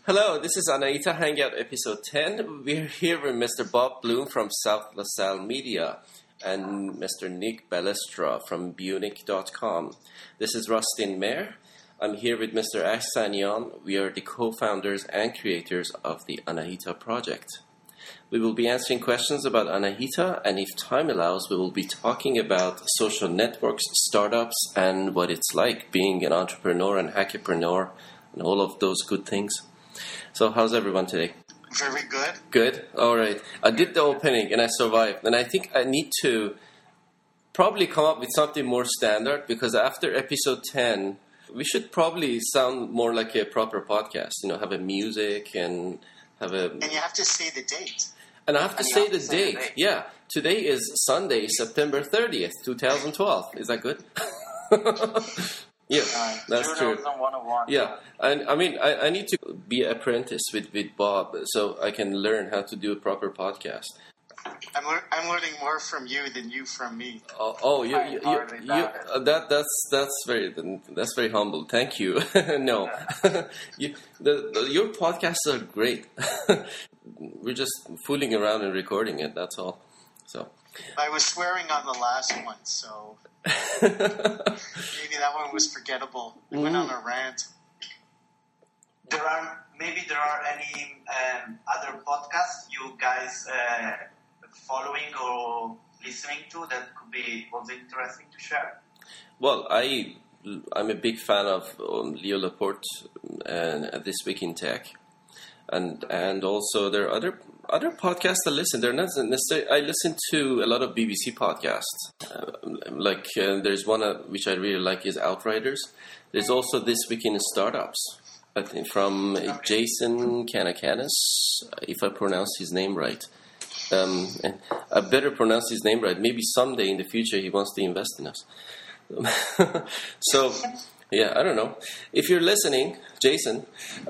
Hello, this is Anaita Hangout episode 10. We're here with Mr. Bob Bloom from South LaSalle Media and Mr. Nick Balestra from Bunic.com. This is Rustin Mayer. I'm here with Mr. Ash Sanyan. We are the co-founders and creators of the Anahita project. We will be answering questions about Anahita, and if time allows, we will be talking about social networks, startups, and what it's like being an entrepreneur and hackapreneur and all of those good things. So how's everyone today? Very good. Good? All right. I did the opening and I survived. And I think I need to probably come up with something more standard because after episode 10, we should probably sound more like a proper podcast. You know, have a music and have a... And you have to say the date. And I have to say the date. Yeah. Today is Sunday, September 30th, 2012. Is that good? Yeah, that's true. Yeah, and I mean, I need to be an apprentice with Bob so I can learn how to do a proper podcast. I'm learning more from you than you from me. That's very humble. Thank you. No, your podcasts are great. We're just fooling around and recording it. That's all. So I was swearing on the last one, so. Maybe that one was forgettable. We went on a rant. There are any other podcasts you guys following or listening to that could be also interesting to share? Well, I'm a big fan of Leo Laporte and This Week in Tech, and also there are other podcasts I listen. They're not necessarily. I listen to a lot of BBC podcasts. There's one which I really like is Outriders. There's also This Week in Startups. I think from Jason Calacanis, if I pronounce his name right. And I better pronounce his name right. Maybe someday in the future he wants to invest in us. So, yeah, I don't know. If you're listening, Jason.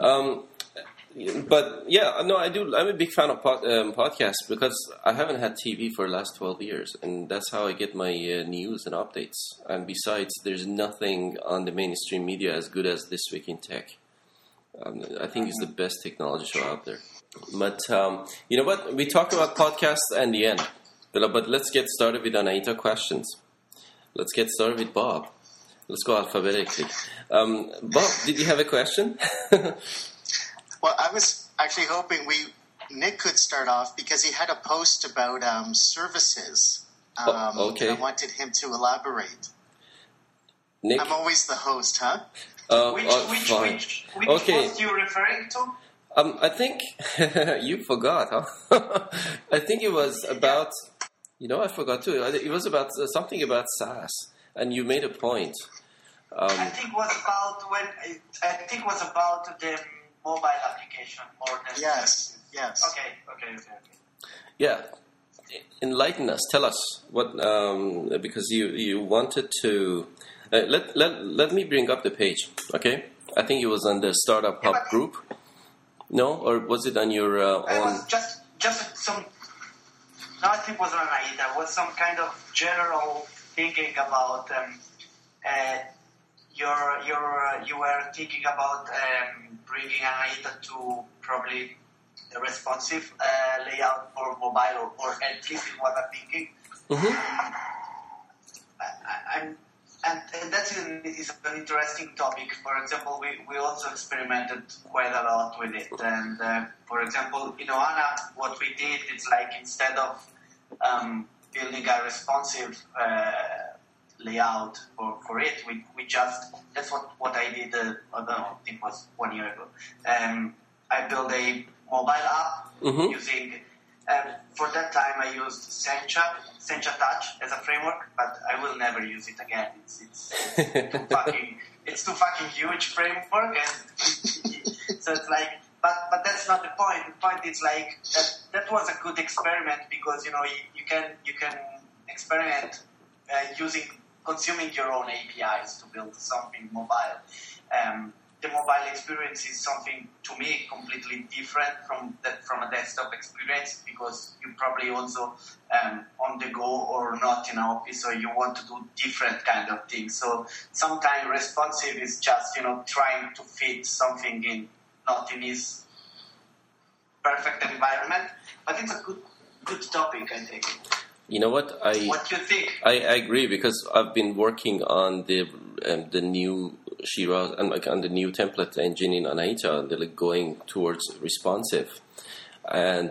But yeah, no, I do. I'm a big fan of podcasts because I haven't had TV for the last 12 years, and that's how I get my news and updates. And besides, there's nothing on the mainstream media as good as This Week in Tech. I think it's the best technology show out there. But you know what? We talk about podcasts at the end. But let's get started with Anahita questions. Let's get started with Bob. Let's go alphabetically. Bob, did you have a question? Well, I was actually hoping Nick could start off because he had a post about services. Okay. I wanted him to elaborate. Nick? I'm always the host, huh? Which post you referring to? I think you forgot, huh? I think it was about, I forgot too. It was about something about SaaS, and you made a point. I think it was about the mobile application more than... Yes. Okay. Yeah. Enlighten us. Tell us what, because you wanted to... let me bring up the page, okay? I think it was on the Startup Hub group. No? Or was it on your own... It was just some... No, I think it was on Anahita. It was some kind of general thinking about... you were thinking about bringing Anahita to probably a responsive layout for mobile, or at least in what I'm thinking. Mm-hmm. And that is an interesting topic. For example, we also experimented quite a lot with it. And for example, in Ohana, what we did is like instead of building a responsive layout for it, we just, that's what I did, I don't know, I think it was 1 year ago. I built a mobile app using, for that time I used Sencha Touch as a framework, but I will never use it again. It's too fucking huge framework, and so it's like, but that's not the point. The point is like that was a good experiment because you can experiment consuming your own APIs to build something mobile. The mobile experience is something, to me, completely different from a desktop experience because you probably also on the go or not in an office, so you want to do different kind of things. So sometimes responsive is just trying to fit something not in his perfect environment. But it's a good topic, I think. You know what? What do you think? I agree, because I've been working on the new Shiraz and on the new template engine in Anaita. They're going towards responsive, and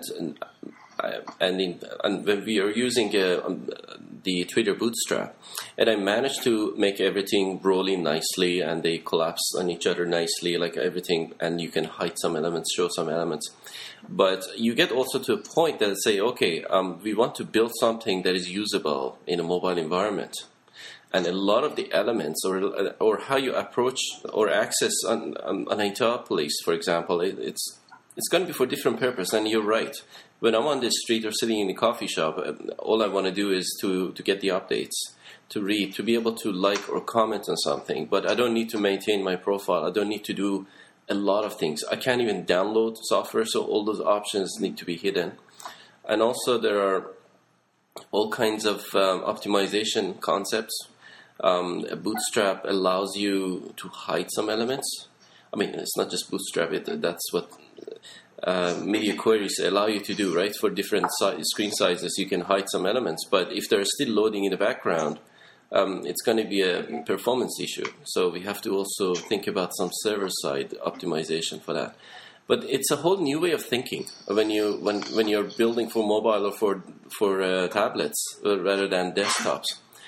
when we are using the Twitter Bootstrap, and I managed to make everything roll in nicely, and they collapse on each other nicely, like everything, and you can hide some elements, show some elements. But you get also to a point that say, okay, we want to build something that is usable in a mobile environment. And a lot of the elements or how you approach or access an Anaitapolis, for example, it's going to be for different purpose. And you're right. When I'm on the street or sitting in a coffee shop, all I want to do is to get the updates, to read, to be able to like or comment on something. But I don't need to maintain my profile. I don't need to do a lot of things. I can't even download software, so all those options need to be hidden. And also there are all kinds of optimization concepts. Bootstrap allows you to hide some elements. I mean, it's not just Bootstrap. That's what media queries allow you to do, right? For different screen sizes, you can hide some elements. But if they're still loading in the background, it's going to be a performance issue. So we have to also think about some server-side optimization for that. But it's a whole new way of thinking when you're building for mobile or for tablets rather than desktops,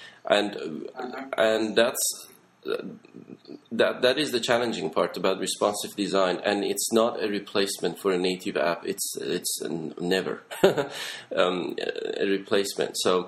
and that is the challenging part about responsive design. And it's not a replacement for a native app. It's never a replacement. So.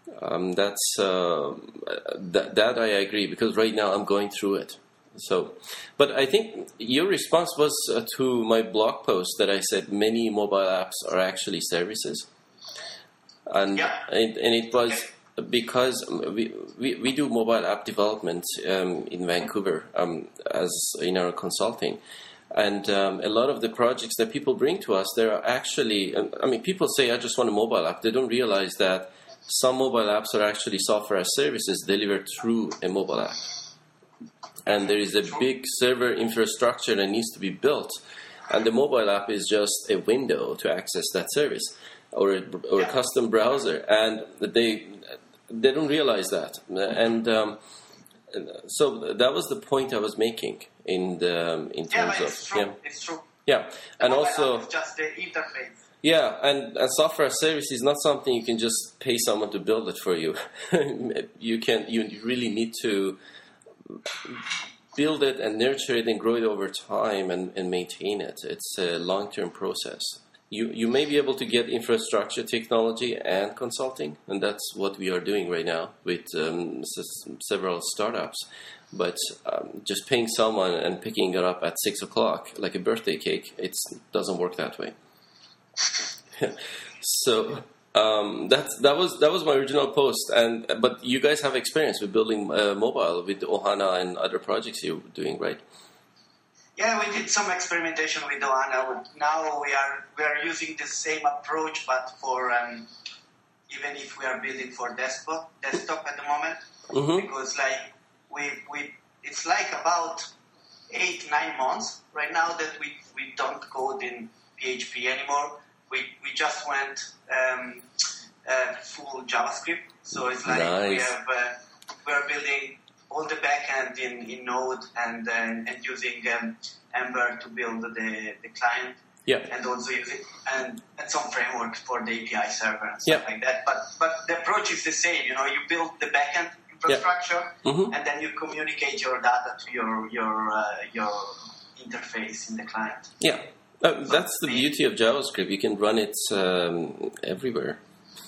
That I agree, because right now I'm going through it. So, but I think your response was to my blog post that I said many mobile apps are actually services, and it was because we do mobile app development in Vancouver as in our consulting. And a lot of the projects that people bring to us, there are actually, people say, I just want a mobile app. They don't realize that some mobile apps are actually software as services delivered through a mobile app. And there is a big server infrastructure that needs to be built. And the mobile app is just a window to access that service or a custom browser. And they don't realize that. And so that was the point I was making in terms it's of... true. Yeah, it's true. Yeah, and also... It's just the interface. Yeah, and software as service is not something you can just pay someone to build it for you. You really need to build it and nurture it and grow it over time and maintain it. It's a long-term process. You may be able to get infrastructure, technology, and consulting, and that's what we are doing right now with several startups. But just paying someone and picking it up at 6 o'clock like a birthday cake, it doesn't work that way. So that was my original post, but you guys have experience with building mobile with Ohana and other projects you're doing, right? Yeah, we did some experimentation with Ohana. Now we are using the same approach, but for even if we are building for desktop at the moment, because like we it's like about 8-9 months right now that we don't code in PHP anymore. We just went full JavaScript, so it's like nice. we are building all the backend in Node and using Ember to build the client, and also using and some frameworks for the API server and stuff like that. But the approach is the same. You build the backend infrastructure, and then you communicate your data to your interface in the client. Yeah. That's the beauty of JavaScript. You can run it everywhere.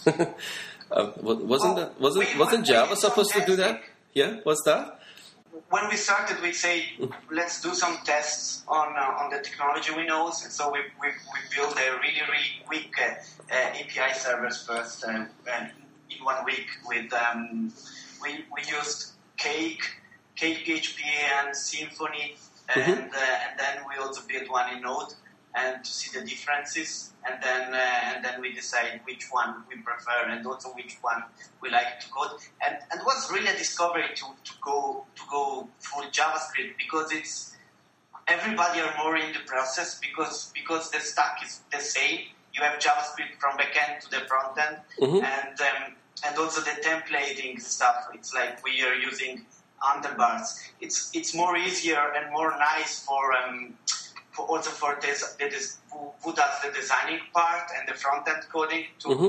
Wasn't Java supposed to do that? Yeah, what's that? When we started, we say let's do some tests on the technology we know. So we built a really quick API servers first in 1 week. With we used Cake PHP and Symfony, and then we also built one in Node. And to see the differences, and then we decide which one we prefer, and also which one we like to code. And it was really a discovery to go full JavaScript, because it's everybody are more in the process because the stack is the same. You have JavaScript from backend to the front end, and also the templating stuff. It's like we are using handlebars. It's more easier and more nice for this who does the designing part and the front end coding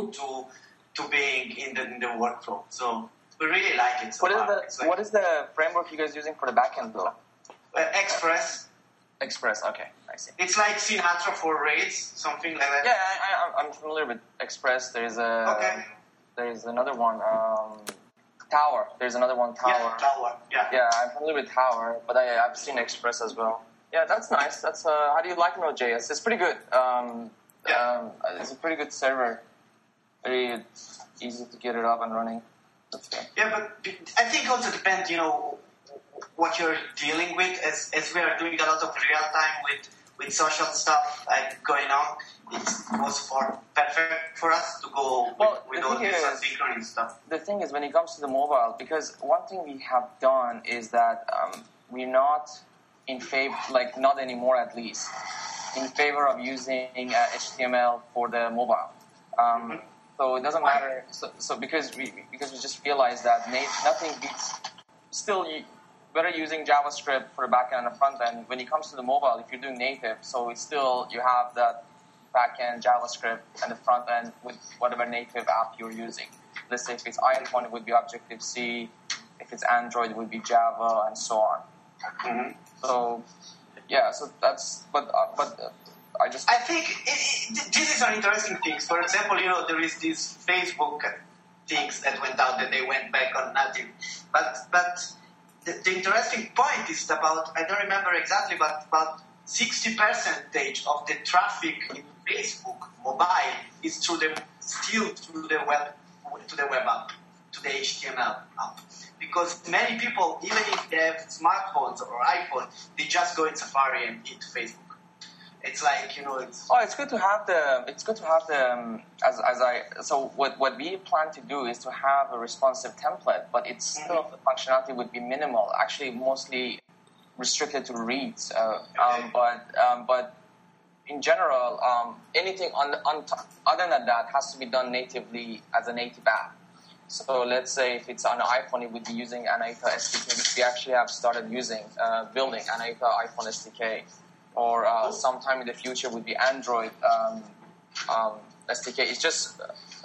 to being in the workflow. So we really like it. What is the framework you guys using for the backend though? Express. Express, okay, I see. It's like Sinatra for Rails, something like that. Yeah, I'm familiar with Express. There's another one, Tower. There's another one, Tower. Yeah, Tower. Yeah, I'm familiar with Tower, but I've seen Express as well. Yeah, that's nice. That's how do you like Node.js? It's pretty good. It's a pretty good server. Very easy to get it up and running. That's good. Yeah, but I think also depends, what you're dealing with. As we are doing a lot of real time with social stuff like going on, it was perfect for us to go with all this asynchronous stuff. The thing is, when it comes to the mobile, because one thing we have done is that we're not in favor, like not anymore at least, in favor of using HTML for the mobile. So it doesn't matter. So because we just realized that nothing beats. Still, whether using JavaScript for the backend and the front end, when it comes to the mobile, if you're doing native, so it's still you have that backend JavaScript and the front end with whatever native app you're using. Let's say if it's iPhone, it would be Objective-C. If it's Android, it would be Java, and so on. So yeah, so that's I think this is an interesting thing. For example, there is these Facebook things that went out that they went back on native, but the interesting point is about, I don't remember exactly, but about 60% of the traffic in Facebook mobile is still through the web app, to the HTML app. Because many people, even if they have smartphones or iPhone, they just go in Safari and hit Facebook. It's like, it's good to have so what we plan to do is to have a responsive template, but it's still the functionality would be minimal, actually mostly restricted to reads. But in general, anything other than that has to be done natively as a native app. So let's say if it's on an iPhone, it would be using Anaita SDK, which we actually have started using, building Anaita iPhone SDK. Or sometime in the future would be Android SDK. It's just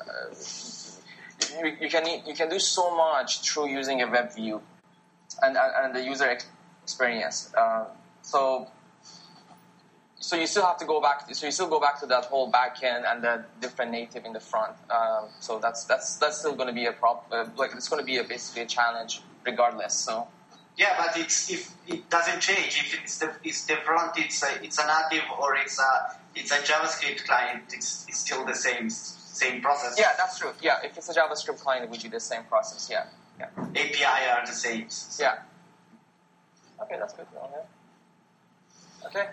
you can do so much through using a web view and the user experience. So you still have to go back. So you still go back to that whole backend and the different native in the front. So that's still going to be a problem. It's going to be basically a challenge regardless. So. Yeah, but if it doesn't change. If it's the front, it's a native, or it's a JavaScript client. It's still the same process. Yeah, that's true. Yeah, if it's a JavaScript client, it would be the same process. Yeah. API are the same. So. Yeah. Okay, that's good. Okay.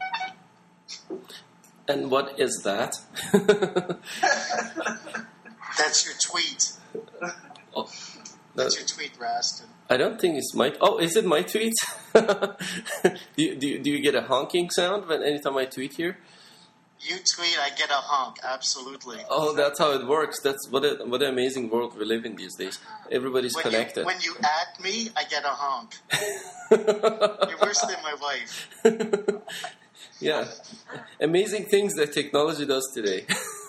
And what is that? That's your tweet. Oh, that's your tweet, Rast. I don't think it's my... Oh, is it my tweet? do you get a honking sound anytime I tweet here? You tweet, I get a honk, absolutely. Oh, that's how it works. That's what an amazing world we live in these days. Everybody's connected. When you add me, I get a honk. You're worse than my wife. Yeah. Amazing things that technology does today.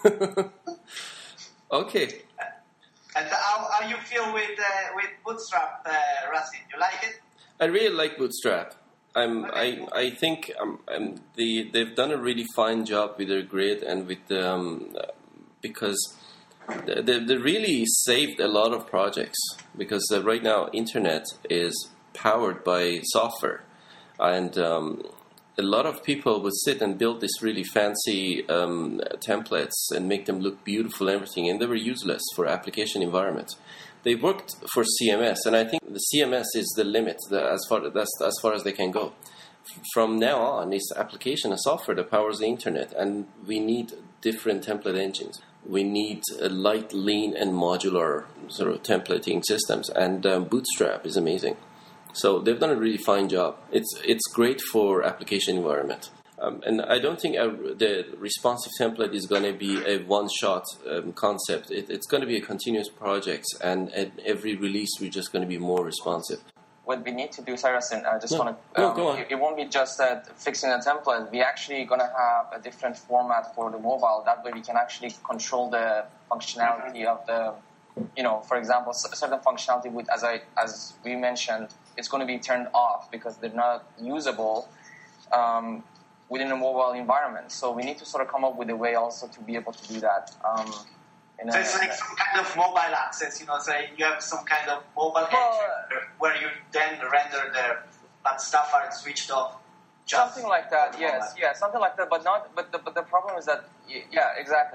Okay. And how you feel with Bootstrap, Rusty? You like it? I really like Bootstrap. I think they've done a really fine job with their grid and with because they really saved a lot of projects, because right now internet is powered by software, and a lot of people would sit and build this really fancy templates and make them look beautiful and everything, and they were useless for application environments. They worked for CMS, and I think the CMS is the limit as far as they can go. From now on, it's application and software that powers the internet, and we need different template engines. We need light, lean, and modular sort of templating systems, and Bootstrap is amazing. So they've done a really fine job. It's great for application environment. And I don't think the responsive template is going to be a one-shot concept. It's going to be a continuous project, and at every release, we're just going to be more responsive. What we need to do, Saracen, I just want to... go on. It won't be just that fixing a template. We're actually going to have a different format for the mobile. That way we can actually control the functionality of the... for example, certain functionality with, as we mentioned, it's going to be turned off because they're not usable within a mobile environment. So we need to sort of come up with a way also to be able to do that. So it's like some kind of mobile access, so you have some kind of mobile engine where you then render there, but stuff are switched off. Something like that, yes, yeah, something like that. But the problem is that, yeah, exactly.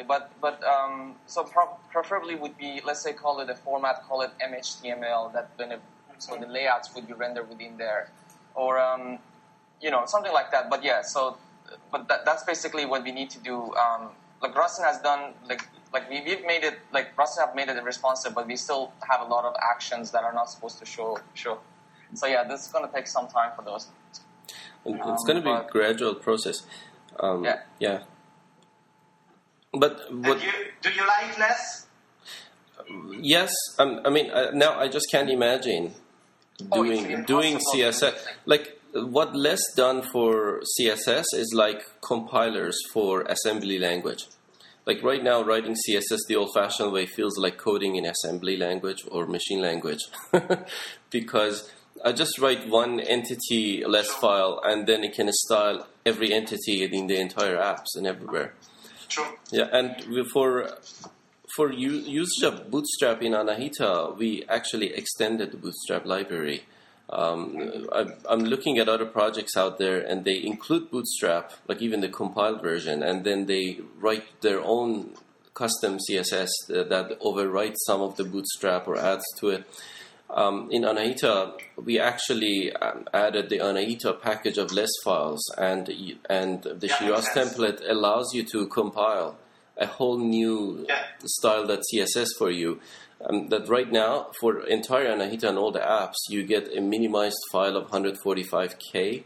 Preferably would be, let's say, call it a format, call it MHTML. So the layouts would be rendered within there, or something like that. But yeah, that's basically what we need to do. Like Rustin has done, we've made it, Rustin have made it responsive, but we still have a lot of actions that are not supposed to show. So yeah, this is going to take some time for those. It's going to be a gradual process. Yeah. But do you like less? Yes. Now I just can't imagine doing CSS. Like what less done for CSS is like compilers for assembly language. Like right now, writing CSS the old-fashioned way feels like coding in assembly language or machine language, because I just write one entity less file, and then it can style every entity in the entire apps and everywhere. True. Yeah, and for usage of Bootstrap in Anahita, we actually extended the Bootstrap library. I'm looking at other projects out there, and they include Bootstrap, like even the compiled version, and then they write their own custom CSS that overwrites some of the Bootstrap or adds to it. In Anahita, we actually added the Anahita package of less files, and the Shiraz template allows you to compile a whole new style that CSS for you. That right now, for entire Anahita and all the apps, you get a minimized file of 145K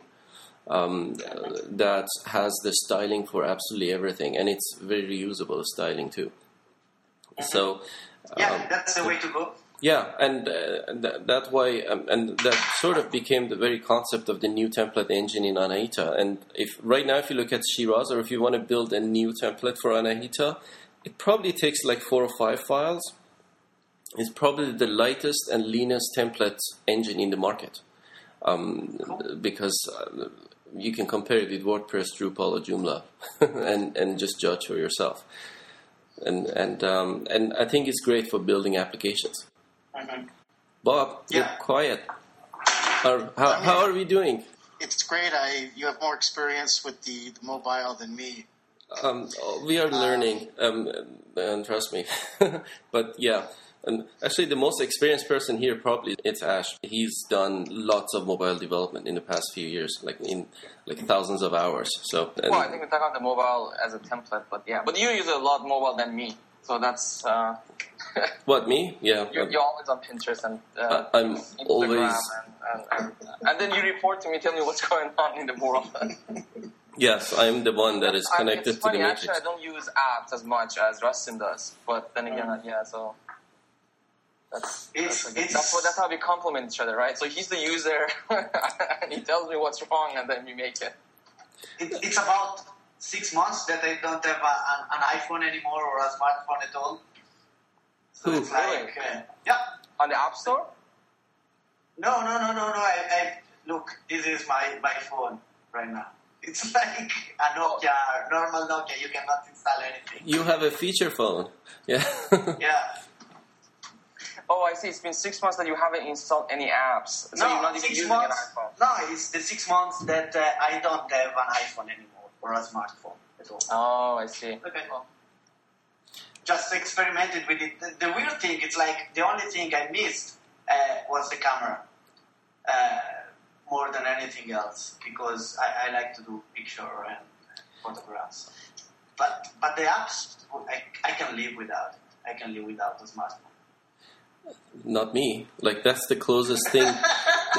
that has the styling for absolutely everything, and it's very reusable styling too. So that's the way to go. Yeah, and that way, and that sort of became the very concept of the new template engine in Anahita. And if you look at Shiraz, or if you want to build a new template for Anahita, it probably takes like 4 or 5 files. It's probably the lightest and leanest template engine in the market, because you can compare it with WordPress, Drupal, or Joomla, and just judge for yourself. And I think it's great for building applications. Mm-hmm. Bob, you're quiet. How are we doing? It's great. You have more experience with the mobile than me. We are learning, and trust me. But yeah, and actually the most experienced person here probably it's Ash. He's done lots of mobile development in the past few years, like thousands of hours. So I think we talk about the mobile as a template, but you use a lot mobile than me. So that's... What, me? Yeah. You're always on Pinterest and I'm Instagram always... And then you report to me, tell me what's going on in the world. Yes, I'm the one that is connected it's funny, to the matrix. Actually, I don't use apps as much as Rustin does. But then again, so... That's how we complement each other, right? So he's the user, and he tells me what's wrong, and then we make it. It's about 6 months that I don't have an iPhone anymore or a smartphone at all. So it's like, on the App Store? No. I look, this is my phone right now. It's like a Nokia, normal Nokia. You cannot install anything. You have a feature phone. Yeah. Yeah. Oh, I see. It's been 6 months that you haven't installed any apps. So you're not even using an iPhone. No, it's the 6 months that I don't have an iPhone anymore or a smartphone at all. Oh, I see. Okay. Well, just experimented with it. The weird thing, it's like the only thing I missed was the camera more than anything else, because I like to do picture and photographs. But the apps, I can live without. I can live without the smartphone. Not me. Like, that's the closest thing.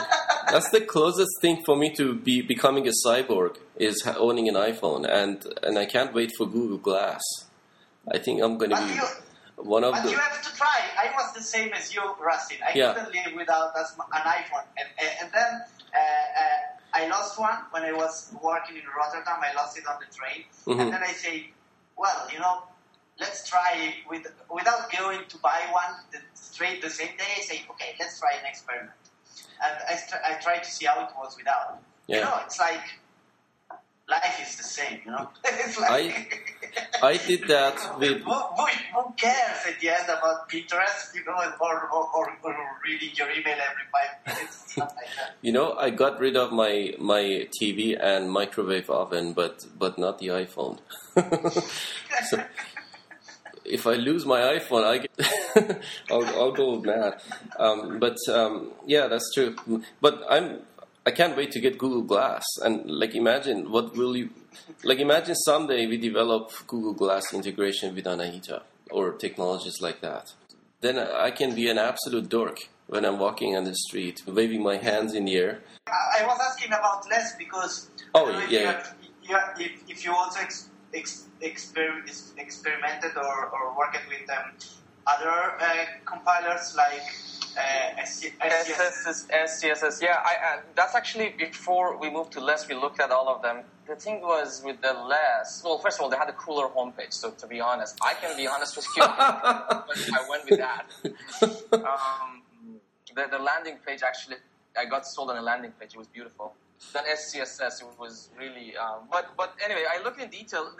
That's the closest thing for me to becoming a cyborg is owning an iPhone, and I can't wait for Google Glass. I think I'm going to be one of but the. you have to try. I was the same as you, Rustin. I couldn't live without an iPhone, and then I lost one when I was working in Rotterdam. I lost it on the train, and then I say, well, let's try without going to buy one straight the same day. I say, okay, let's try an experiment. And I tried to see how it was without. Yeah. It's like life is the same, It's like I did that with. Who cares at the end about Pinterest, or reading your email every 5 minutes, stuff like that. I got rid of my TV and microwave oven, but not the iPhone. So, if I lose my iPhone, I'll go mad. Yeah, that's true. But I can't wait to get Google Glass. And imagine imagine someday we develop Google Glass integration with Anahita or technologies like that. Then I can be an absolute dork when I'm walking on the street, waving my hands in the air. I was asking about less because if you also experimented or worked with other compilers like SCSS. Yeah, that's actually before we moved to Less. We looked at all of them. The thing was with the Less. Well, first of all, they had a cooler homepage. So to be honest, I can be honest with you, but I went with that. The landing page actually, I got sold on a landing page. It was beautiful. Then SCSS, it was really. But anyway, I looked in detail.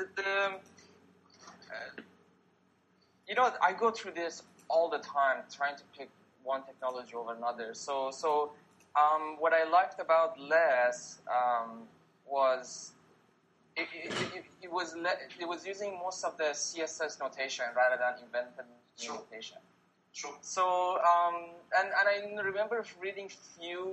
I go through this all the time, trying to pick one technology over another. So what I liked about Less was it was using most of the CSS notation rather than invented new notation. Sure. So and I remember reading few.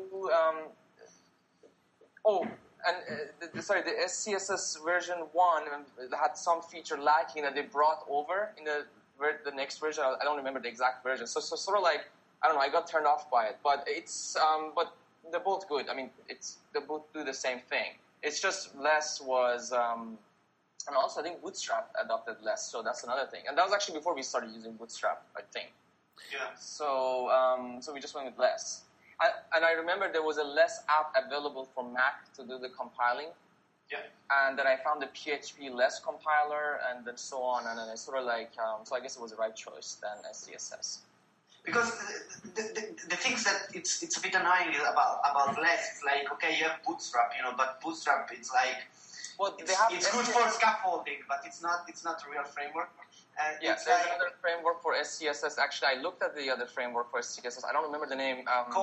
The SCSS version 1 had some feature lacking that they brought over in the next version. I don't remember the exact version. So sort of like, I don't know, I got turned off by it. But it's but they're both good. I mean, they both do the same thing. It's just Less was, and also I think Bootstrap adopted Less, so that's another thing. And that was actually before we started using Bootstrap, I think. Yeah. So we just went with Less. And I remember there was a Less app available for Mac to do the compiling. Yeah. And then I found the PHP Less compiler, and then so on. And then I sort of so I guess it was the right choice than SCSS. Because the things that it's a bit annoying about Less. It's like, okay, you have Bootstrap, but Bootstrap, it's like, it's good for scaffolding, but it's not a real framework. There's another framework for SCSS. Actually, I looked at the other framework for SCSS. I don't remember the name.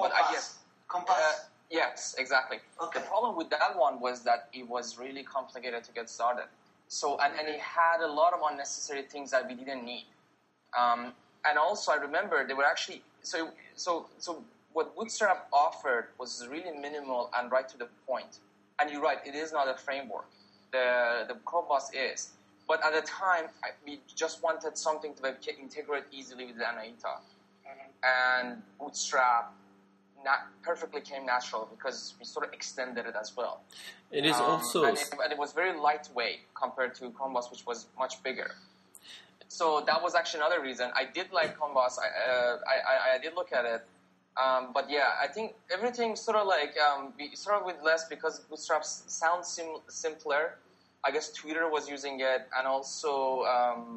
Compass. Yes, exactly. Okay. The problem with that one was that it was really complicated to get started. So, and it had a lot of unnecessary things that we didn't need. And also, I remember they were actually so what Bootstrap offered was really minimal and right to the point. And you're right, it is not a framework. The Compass is. But at the time, we just wanted something to integrate easily with the Anahita. And Bootstrap perfectly came natural because we sort of extended it as well. It is also... And it was very lightweight compared to Combos, which was much bigger. So that was actually another reason. I did like Combos. I did look at it. But yeah, I think everything sort of we started with Less because Bootstrap sounds simpler. I guess Twitter was using it, and also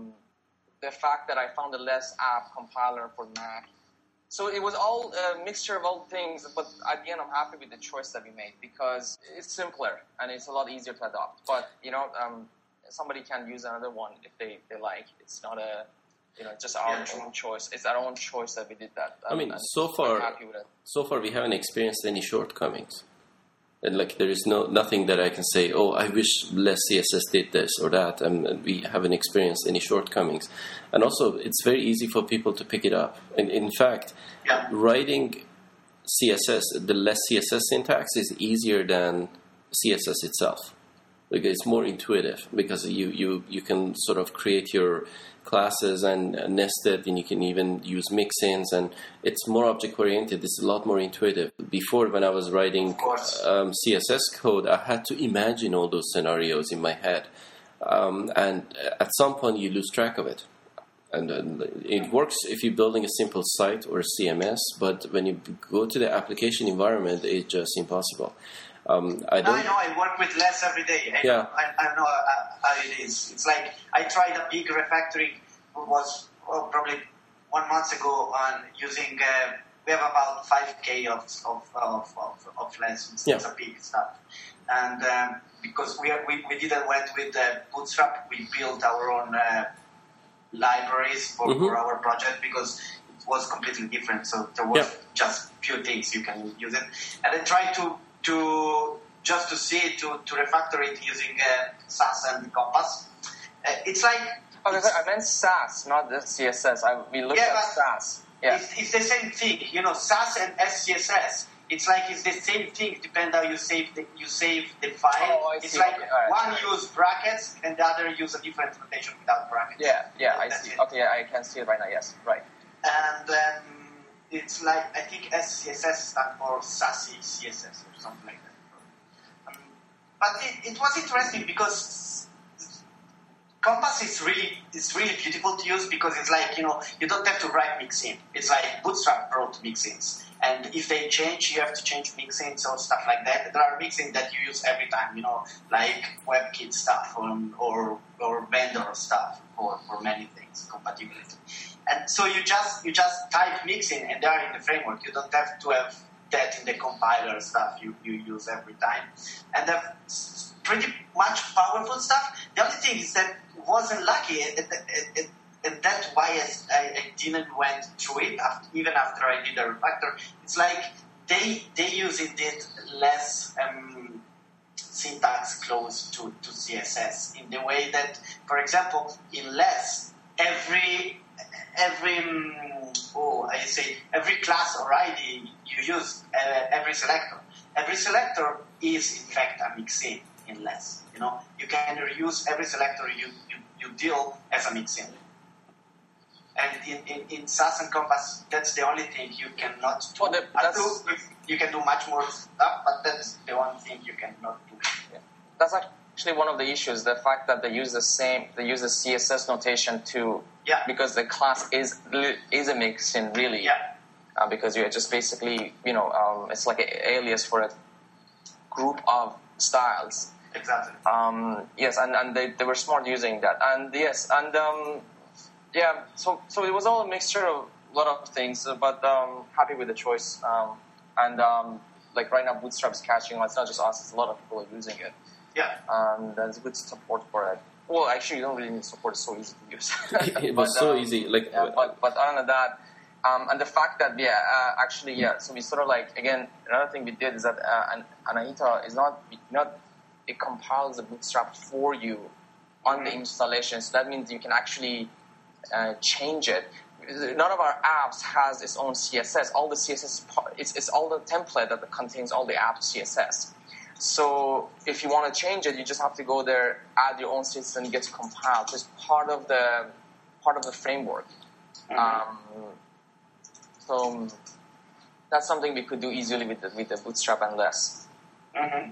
the fact that I found a Less app compiler for Mac. So it was all a mixture of all things, but at the end I'm happy with the choice that we made because it's simpler and it's a lot easier to adopt. But, somebody can use another one if they like. It's not just our own choice. It's our own choice that we did that. So far we haven't experienced any shortcomings. And there is nothing that I can say, I wish Less CSS did this or that, and we haven't experienced any shortcomings. And also, it's very easy for people to pick it up. And in fact, writing CSS, the Less CSS syntax is easier than CSS itself. Because it's more intuitive, because you can sort of create your classes and nest it, and you can even use mix-ins, and it's more object-oriented. It's a lot more intuitive. Before, when I was writing CSS code, I had to imagine all those scenarios in my head, and at some point you lose track of it. And it works if you're building a simple site or a CMS, but when you go to the application environment, it's just impossible. I know. I work with less every day. I know how it is. It's like I tried a big refactoring. It was probably 1 month ago on using. We have about 5K of lessons. Yeah. It's a big stuff, and because we didn't went with Bootstrap, we built our own libraries for our project because it was completely different. So there was just few things you can use it, and I tried to just to see it, to refactor it using Sass and Compass. It's like... I meant Sass, not the CSS. We looked at Sass. Yeah. It's the same thing. Sass and SCSS, it's like it's the same thing, depending how you save the file. Oh, I it's see. like Right. one use brackets and the other use a different notation without brackets. Yeah, I see. Okay, I can see it right now, yes. Right. And it's like, I think SCSS stands for Sassy CSS or something like that. But it was interesting because Compass is really beautiful to use because it's like, you don't have to write mix-in. It's like Bootstrap wrote mix-ins. And if they change, you have to change mix-ins or stuff like that. There are mix-ins that you use every time, like WebKit stuff or vendor stuff for many things, compatibility. And so you just type mix-in and they are in the framework. You don't have to have that in the compiler stuff you use every time. And that's pretty much powerful stuff. The only thing is that it wasn't lucky, and that's why I didn't went through it even after I did the refactor. It's like they use indeed less syntax close to CSS in the way that, for example, in less every class or ID you use every selector. Every selector is in fact a mix-in in less. You can reuse every selector you deal as a mix-in. And in Sass and Compass, that's the only thing you cannot do. You can do much more stuff, but that's the one thing you cannot do. Yeah. That's actually one of the issues, the fact that they use the CSS notation too, because the class is a mix-in, really. Yeah. Because you're just basically, it's like an alias for a group of styles. Exactly. Yes, and they were smart using that. And yes, and so it was all a mixture of a lot of things, but happy with the choice. Like right now, Bootstrap is catching on. It's not just us; it's a lot of people are using it. Yeah. And there's good support for it. Well, actually, you don't really need support. It's so easy to use. It was so easy. But other than that, and the fact that so we sort of like, again, another thing we did is that Anahita is not it compiles the Bootstrap for you on the installation. So that means you can actually change it. None of our apps has its own CSS. All the CSS it's all the template that contains all the app CSS. So if you want to change it, you just have to go there, add your own CSS, and it gets compiled. It's part of the framework. So that's something we could do easily with the Bootstrap and less. Mm-hmm.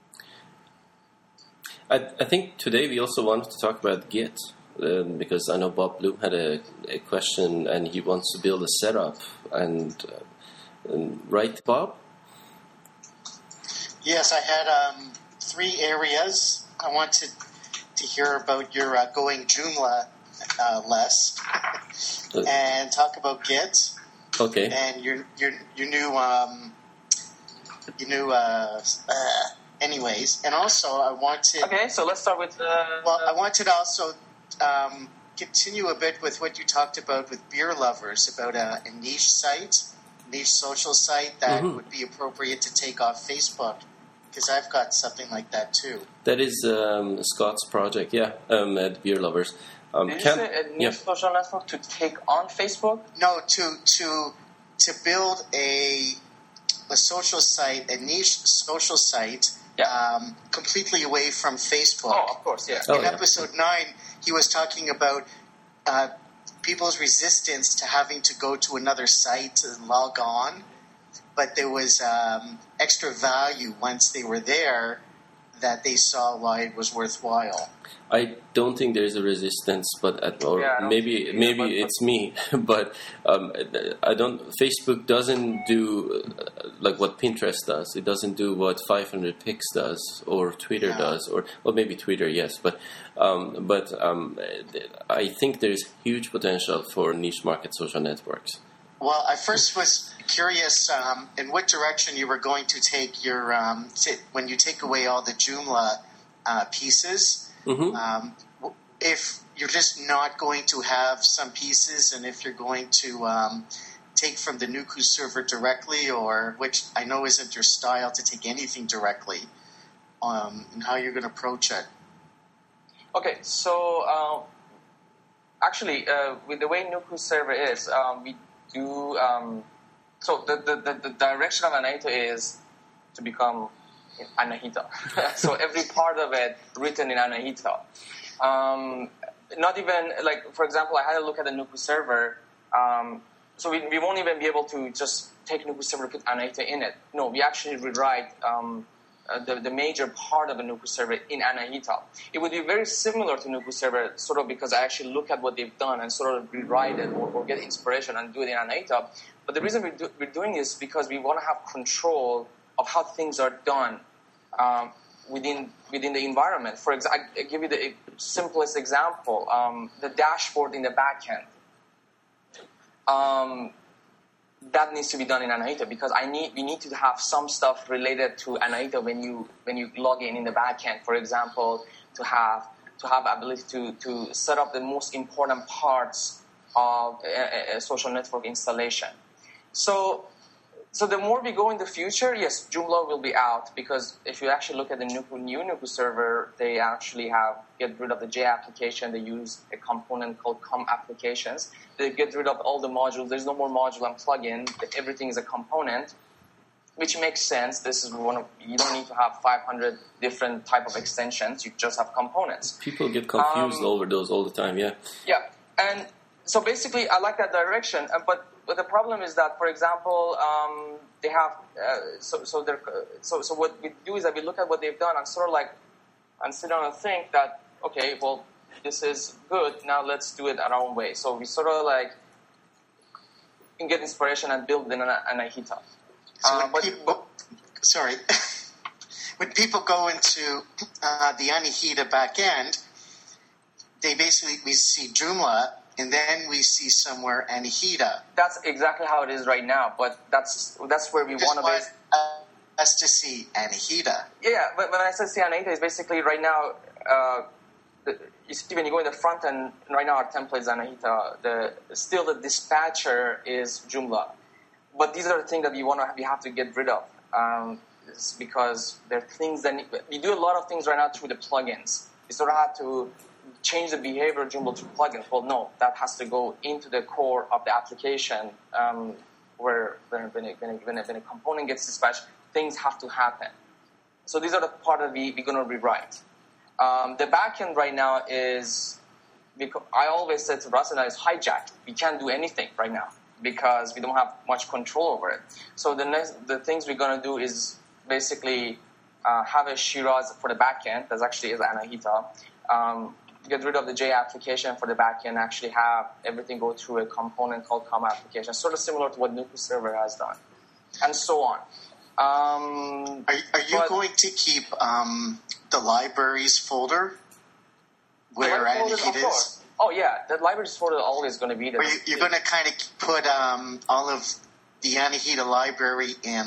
I think today we also wanted to talk about Git, because I know Bob Bloom had a question and he wants to build a setup. And right, Bob? Yes, I had 3 areas. I wanted to hear about your going Joomla less, and talk about Git. Okay. And your new anyways, and also I wanted. Okay, so let's start with. I wanted to also continue a bit with what you talked about with beer lovers, about a niche social site that would be appropriate to take off Facebook, because I've got something like that too. That is Scott's project, at Beer Lovers. Did you say a niche social network to take on Facebook? No, to build a social site, a niche social site completely away from Facebook. Oh, of course, yeah. In episode 9, he was talking about people's resistance to having to go to another site to log on, but there was extra value once they were there that they saw why it was worthwhile. I don't think there's a resistance, maybe it's me, but I don't. Facebook doesn't do like what Pinterest does. It doesn't do what 500 Pics does, or Twitter does, or maybe Twitter, yes. But I think there's huge potential for niche market social networks. Well, I first was curious in what direction you were going to take your when you take away all the Joomla pieces. Mm-hmm. If you're just not going to have some pieces, and if you're going to take from the Nuku server directly, or which I know isn't your style to take anything directly, and how you're going to approach it. Okay, so actually, with the way Nuku server is, we do. So the direction of Anahita is to become Anahita. So every part of it written in Anahita. Not even, like, for example, I had a look at the Nuku server. So we won't even be able to just take Nuku server and put Anahita in it. No, we actually rewrite the major part of a Nuku server in Anahita. It would be very similar to Nuku server, sort of, because I actually look at what they've done and sort of rewrite it or get inspiration and do it in Anahita. But the reason we're doing this is because we want to have control of how things are done within the environment. For example, I give you the simplest example: the dashboard in the backend. That needs to be done in Anahita because we need to have some stuff related to Anahita when you log in the backend. For example, to have ability to set up the most important parts of a social network installation. So the more we go in the future, yes, Joomla will be out, because if you actually look at the new Nuku server, they actually get rid of the J application. They use a component called com applications. They get rid of all the modules. There's no more module and plugin. Everything is a component, which makes sense. This is you don't need to have 500 different type of extensions. You just have components. People get confused over those all the time. Yeah. Yeah, and so basically, I like that direction, but the problem is that, for example, they have so what we do is that we look at what they've done and sort of like and sit down and think that, okay, well, this is good. Now let's do it our own way. So we sort of like can get inspiration and build in Anahita. When people go into the Anahita backend, we see Joomla. And then we see somewhere Anahita. That's exactly how it is right now, but that's where we want to be. Us to see Anahita. Yeah, but when I said see Anahita, is basically right now. You see, when you go in the front end, right now our template is Anahita. Still the dispatcher is Joomla, but these are the things that we have to get rid of. It's because there are things that we do a lot of things right now through the plugins. We sort of have to change the behavior of Joomla to plugins. Well, no, that has to go into the core of the application, where when a component gets dispatched, things have to happen. So these are the part that we're going to rewrite. The backend right now is, I always said to Russell, that is hijacked. We can't do anything right now because we don't have much control over it. So the things we're going to do is basically have a Shiraz for the backend. That's actually is Anahita. Get rid of the J application for the backend, actually have everything go through a component called com application, sort of similar to what Nuku server has done, and so on. Are you going to keep the libraries folder where Anahita is? Oh yeah, the libraries folder is always going to be there. Or you're going to kind of put all of the Anahita library in.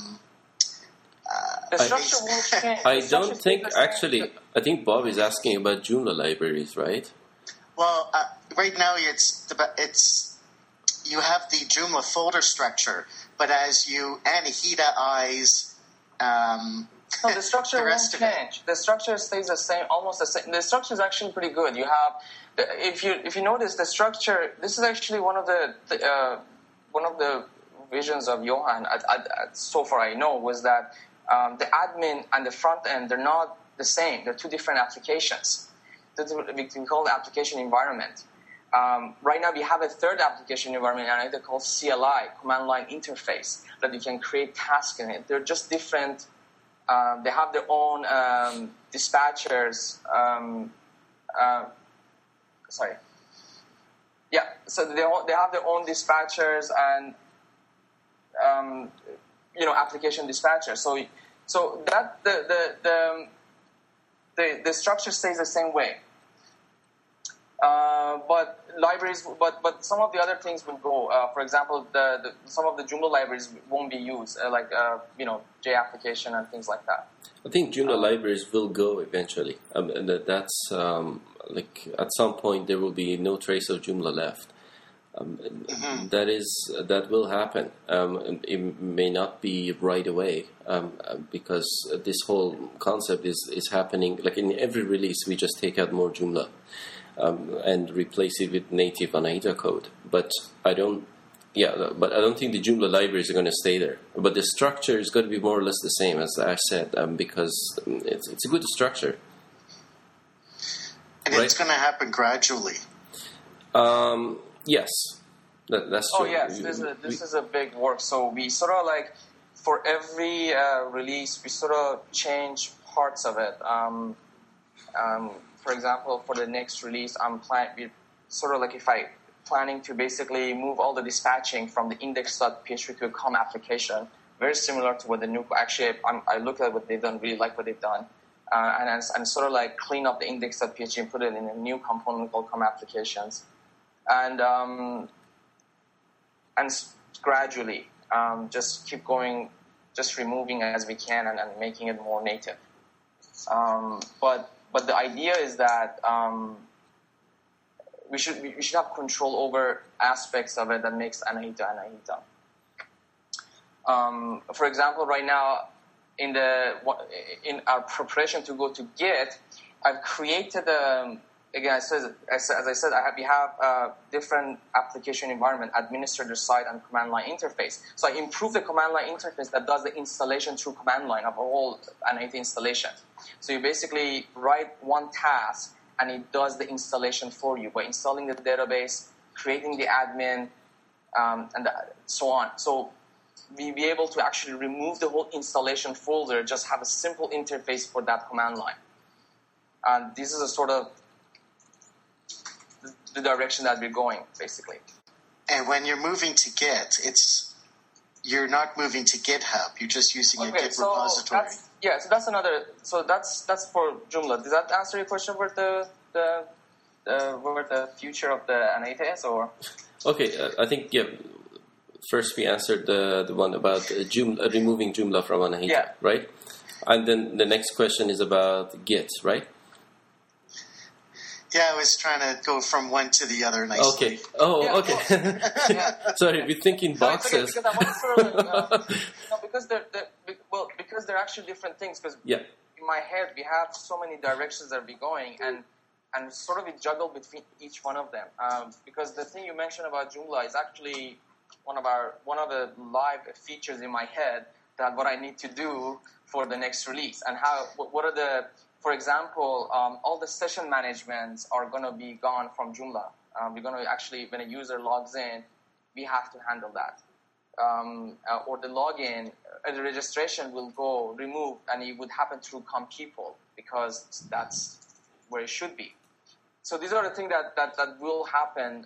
The structure won't change. I don't think, actually, I think Bob is asking about Joomla libraries, right? Well, right now it's you have the Joomla folder structure, but as you Anahita-ize no, the structure won't change. The structure stays the same, almost the same. The structure is actually pretty good. You have, if you notice, the structure. This is actually one of the visions of Johan. So far, I know was that the admin and the front end, they're not the same. They're two different applications. We call the application environment. Right now, we have a third application environment, and it's called CLI, Command Line Interface, that you can create tasks in it. They're just different. They have their own dispatchers. So they have their own dispatchers and application dispatchers. So that the structure stays the same way. But libraries, but some of the other things will go. For example, some of the Joomla libraries won't be used, J application and things like that. I think Joomla libraries will go eventually, and that's at some point there will be no trace of Joomla left. That will happen. It may not be right away because this whole concept is happening. Like in every release, we just take out more Joomla. And replace it with native Anaita code. But I don't think the Joomla libraries are going to stay there. But the structure is going to be more or less the same, as I said, because it's a good structure. And it's going to happen gradually. Yes, that's true. Oh yes, this is a big work. So we sort of for every release, we sort of change parts of it. For example, for the next release, if I planning to basically move all the dispatching from the index.php to a COM application, very similar to what the new. Actually, I looked at what they've done, really like what they've done, and sort of clean up the index.php and put it in a new component called COM applications, and gradually just keep going, just removing as we can and making it more native, But the idea is that we should have control over aspects of it that makes Anahita. For example, right now in our preparation to go to Git, I've created as I said, we have different application environment, administrator side and command line interface. So I improved the command line interface that does the installation through command line of a whole Anahita installation. So you basically write one task and it does the installation for you by installing the database, creating the admin, and so on. So we'll be able to actually remove the whole installation folder, just have a simple interface for that command line. And this is a sort of the direction that we're going, basically. And when you're moving to Git, you're not moving to GitHub. You're just using a Git repository. So that's another. So that's for Joomla. Does that answer your question where the future of the Anahita is, or? Okay, I think First we answered the one about removing Joomla from Anahita, right? And then the next question is about Git, right? Yeah, I was trying to go from one to the other nicely. Okay. Oh, okay. Sorry, we're thinking boxes. Because I want to because they're actually different things. Because in my head, we have so many directions that we're going, and sort of we juggle between each one of them. Because the thing you mentioned about Joomla is actually one of the live features in my head that what I need to do for the next release, and what are the. For example, all the session managements are going to be gone from Joomla. We're going to actually, when a user logs in, we have to handle that. Or the login, the registration will go removed, and it would happen through ComPeople because that's where it should be. So these are the things that will happen.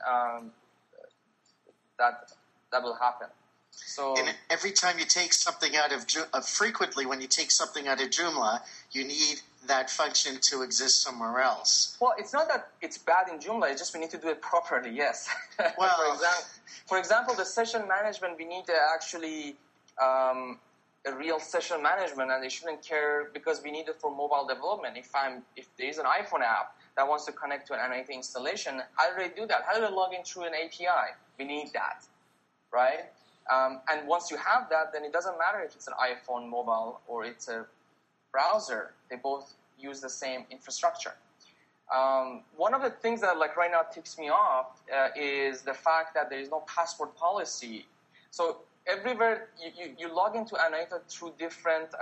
That will happen. So, and every time you take something out of frequently when you take something out of Joomla, you need that function to exist somewhere else. Well, it's not that it's bad in Joomla. It's just we need to do it properly. Yes. Well, for example, the session management, we need to actually a real session management, and they shouldn't care because we need it for mobile development. If there is an iPhone app that wants to connect to an Anahita installation, how do they do that? How do they log in through an API? We need that, right? And once you have that, then it doesn't matter if it's an iPhone mobile or it's a browser. They both use the same infrastructure. One of the things that right now ticks me off is the fact that there is no passport policy. So everywhere you log into Anahita through different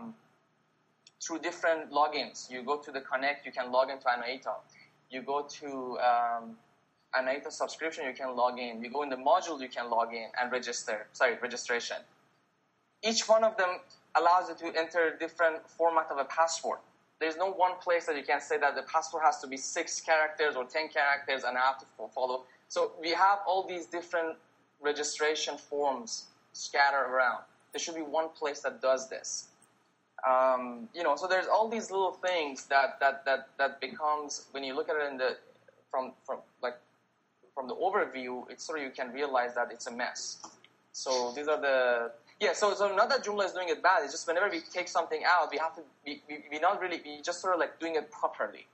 logins. You go to the Connect, you can log into Anahita. You go to Anahita subscription, you can log in. You go in the module, you can log in and registration. Each one of them allows you to enter different format of a password. There's no one place that you can say that the password has to be 6 characters or 10 characters and I have to follow. So we have all these different registration forms scattered around. There should be one place that does this. So there's all these little things that becomes, when you look at it from the overview, it's sort of, you can realize that it's a mess. So these are the so not that Joomla is doing it bad. It's just whenever we take something out, we have to we just sort of like doing it properly.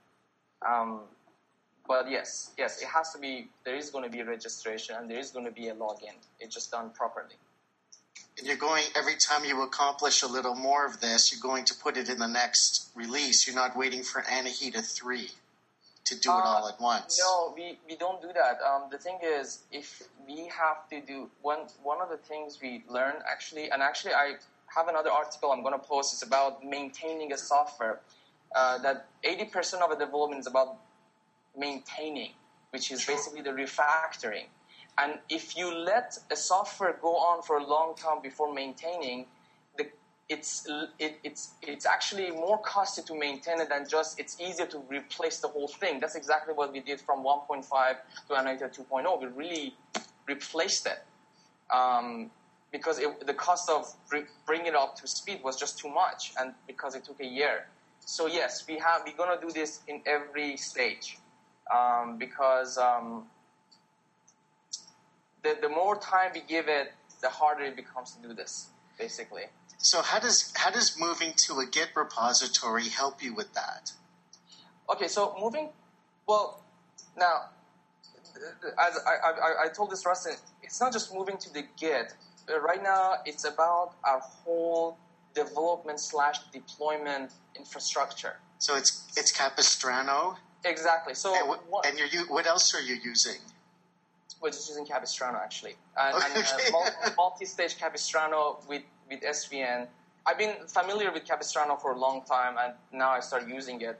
But yes, it has to be. There is going to be a registration and there is going to be a login. It's just done properly. And you're going, every time you accomplish a little more of this, you're going to put it in the next release. You're not waiting for Anahita 3 to do it all at once. No, we don't do that. The thing is, if we have to do, one of the things we learn actually I have another article I'm going to post. It's about maintaining a software. That 80% of the development is about maintaining, which is basically the refactoring. And if you let a software go on for a long time before maintaining, it's actually more costly to maintain it than just, it's easier to replace the whole thing. That's exactly what we did from 1.5 to Anahita 2.0. We really replaced it because the cost of bringing it up to speed was just too much, and because it took a year. So yes, we're going to do this in every stage because the more time we give it, the harder it becomes to do this, basically. So how does moving to a Git repository help you with that? Okay, so now, as I told this Rustin, it's not just moving to the Git. Right now, it's about our whole development/deployment infrastructure. So it's Capistrano? Exactly. So what else are you using? We're just using Capistrano, actually. And multi-stage Capistrano with SVN. I've been familiar with Capistrano for a long time, and now I start using it.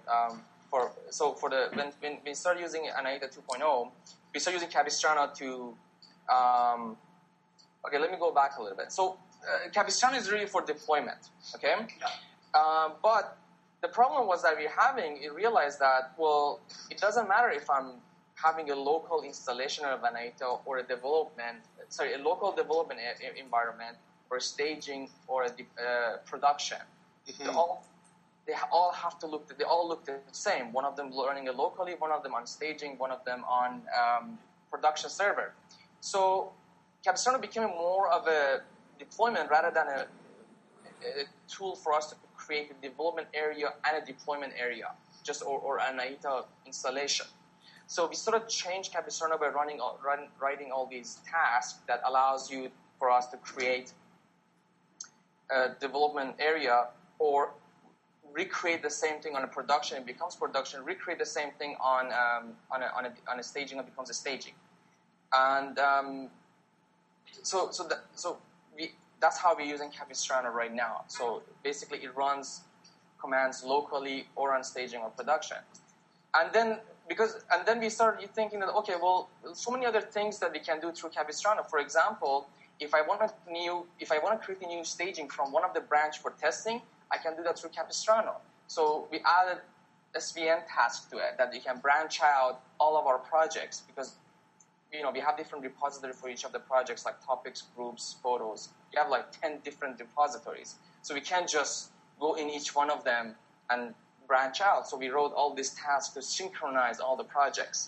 When we start using Anahita 2.0, we start using Capistrano to. Okay, let me go back a little bit. So Capistrano is really for deployment. Okay, but the problem was that we realized that it doesn't matter if I'm having a local installation of Anahita or a local development environment, or staging, or a production. Mm-hmm. They all look the same. One of them running it locally, one of them on staging, one of them on production server. So Capistrano became more of a deployment rather than a tool for us to create a development area and a deployment area, or an Anahita installation. So we sort of changed Capistrano by writing all these tasks that allows for us to create a development area, or recreate the same thing on a production. It becomes production. Recreate the same thing on a staging. It becomes a staging. And that's how we're using Capistrano right now. So basically, it runs commands locally or on staging or production. And then we started thinking that, okay, so many other things that we can do through Capistrano. For example, if I want to create a new staging from one of the branch for testing, I can do that through Capistrano. So we added SVN task to it, that you can branch out all of our projects, because we have different repositories for each of the projects, like topics, groups, photos. We have like 10 different repositories. So we can't just go in each one of them and branch out. So we wrote all these tasks to synchronize all the projects.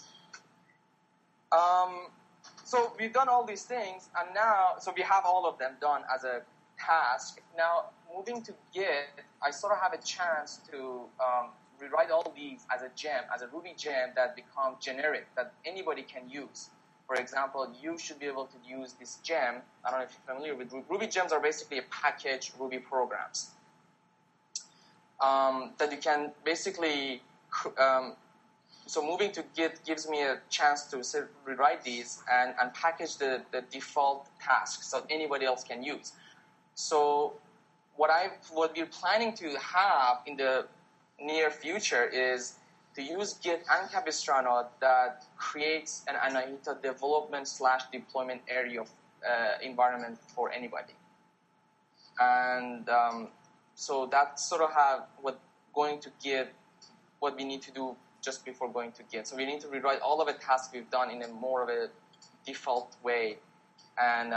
So we've done all these things, and now, so we have all of them done as a task. Now, moving to Git, I sort of have a chance to rewrite all these as a gem, as a Ruby gem that become generic, that anybody can use. For example, you should be able to use this gem. I don't know if you're familiar with Ruby gems are basically a package Ruby programs that you can basically so moving to Git gives me a chance to rewrite these and package the default tasks so anybody else can use. So what we're planning to have in the near future is to use Git and Capistrano that creates an Anahita development/deployment area of environment for anybody. And so that's sort of what going to Git, what we need to do just before going to Git. So we need to rewrite all of the tasks we've done in a more of a default way and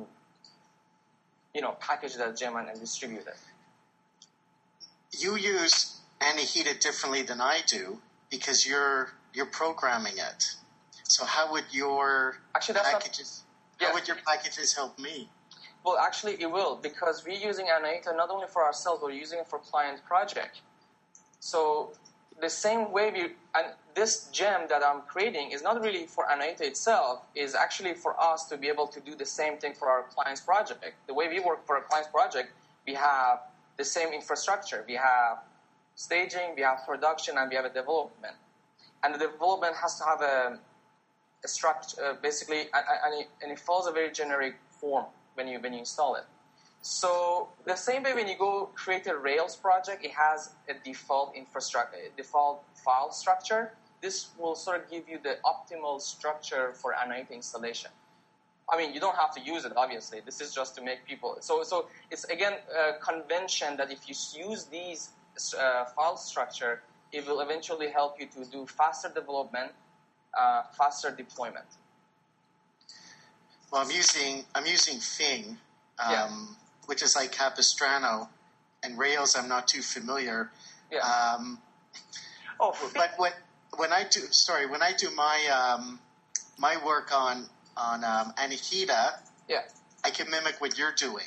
package that gem and distribute it. You use Anahita differently than I do because you're programming it. So how would your packages help me? Well, actually, it will, because we're using Anahita not only for ourselves, we're using it for client project. So the same way and this gem that I'm creating is not really for Anahita itself, is actually for us to be able to do the same thing for our client's project. The way we work for a client's project, we have the same infrastructure. We have staging, we have production, and we have a development. And the development has to have a structure, basically, and it follows a very generic form when you install it. So the same way when you go create a Rails project, it has a default file structure. This will sort of give you the optimal structure for Anahita installation. I mean, you don't have to use it, obviously. This is just to make people... So it's, again, a convention that if you use these file structure, it will eventually help you to do faster development, faster deployment. Well, I'm using Fing, which is like Capistrano, and Rails I'm not too familiar. Yeah. But when I do my work on Anahita, I can mimic what you're doing.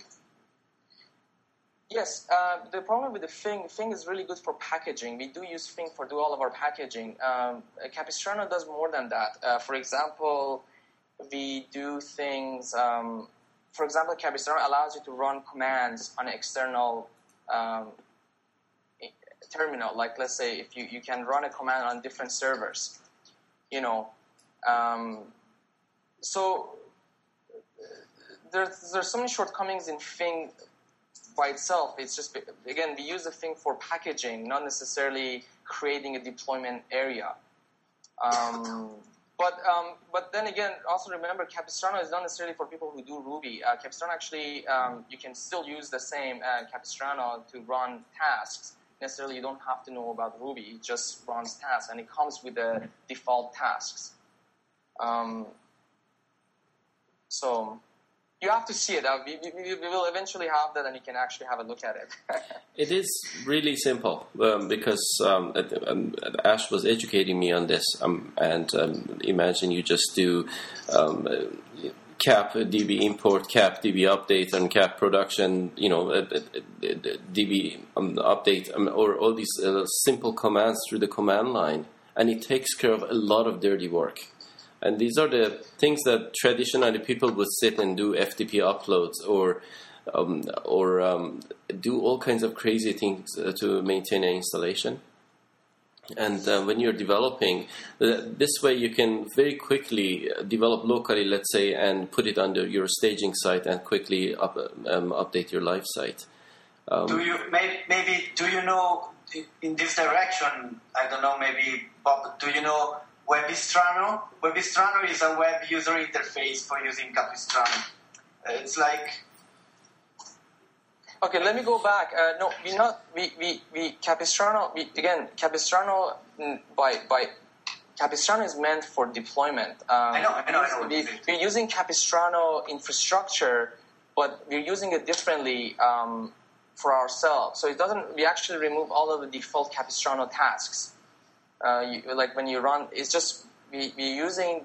Yes, the problem with the Fing is really good for packaging. We do use Fing for all of our packaging. Capistrano does more than that. For example, we do things. For example, Capistrano allows you to run commands on an external terminal. Like, let's say, if you can run a command on different servers, So there's so many shortcomings in Fing by itself. It's just, again, we use the Fing for packaging, not necessarily creating a deployment area. But then again, also remember, Capistrano is not necessarily for people who do Ruby. Capistrano actually, you can still use the same Capistrano to run tasks. Necessarily, you don't have to know about Ruby. It just runs tasks, and it comes with the default tasks. So you have to see it. We will eventually have that, and you can actually have a look at it. It is really simple because Ash was educating me on this. Imagine you just do cap db import, cap db update, and cap production. db update, or all these simple commands through the command line, and it takes care of a lot of dirty work. And these are the things that traditionally people would sit and do FTP uploads or do all kinds of crazy things to maintain an installation. And when you're developing, this way you can very quickly develop locally, let's say, and put it under your staging site and quickly update your live site. Do you know in this direction? I don't know. Maybe Bob, do you know Webistrano? Webistrano is a web user interface for using Capistrano. It's like... Okay, let me go back. No, Capistrano, Capistrano Capistrano is meant for deployment. I know. We're using Capistrano infrastructure, but we're using it differently for ourselves. So we actually remove all of the default Capistrano tasks. Like when you run, it's just we're using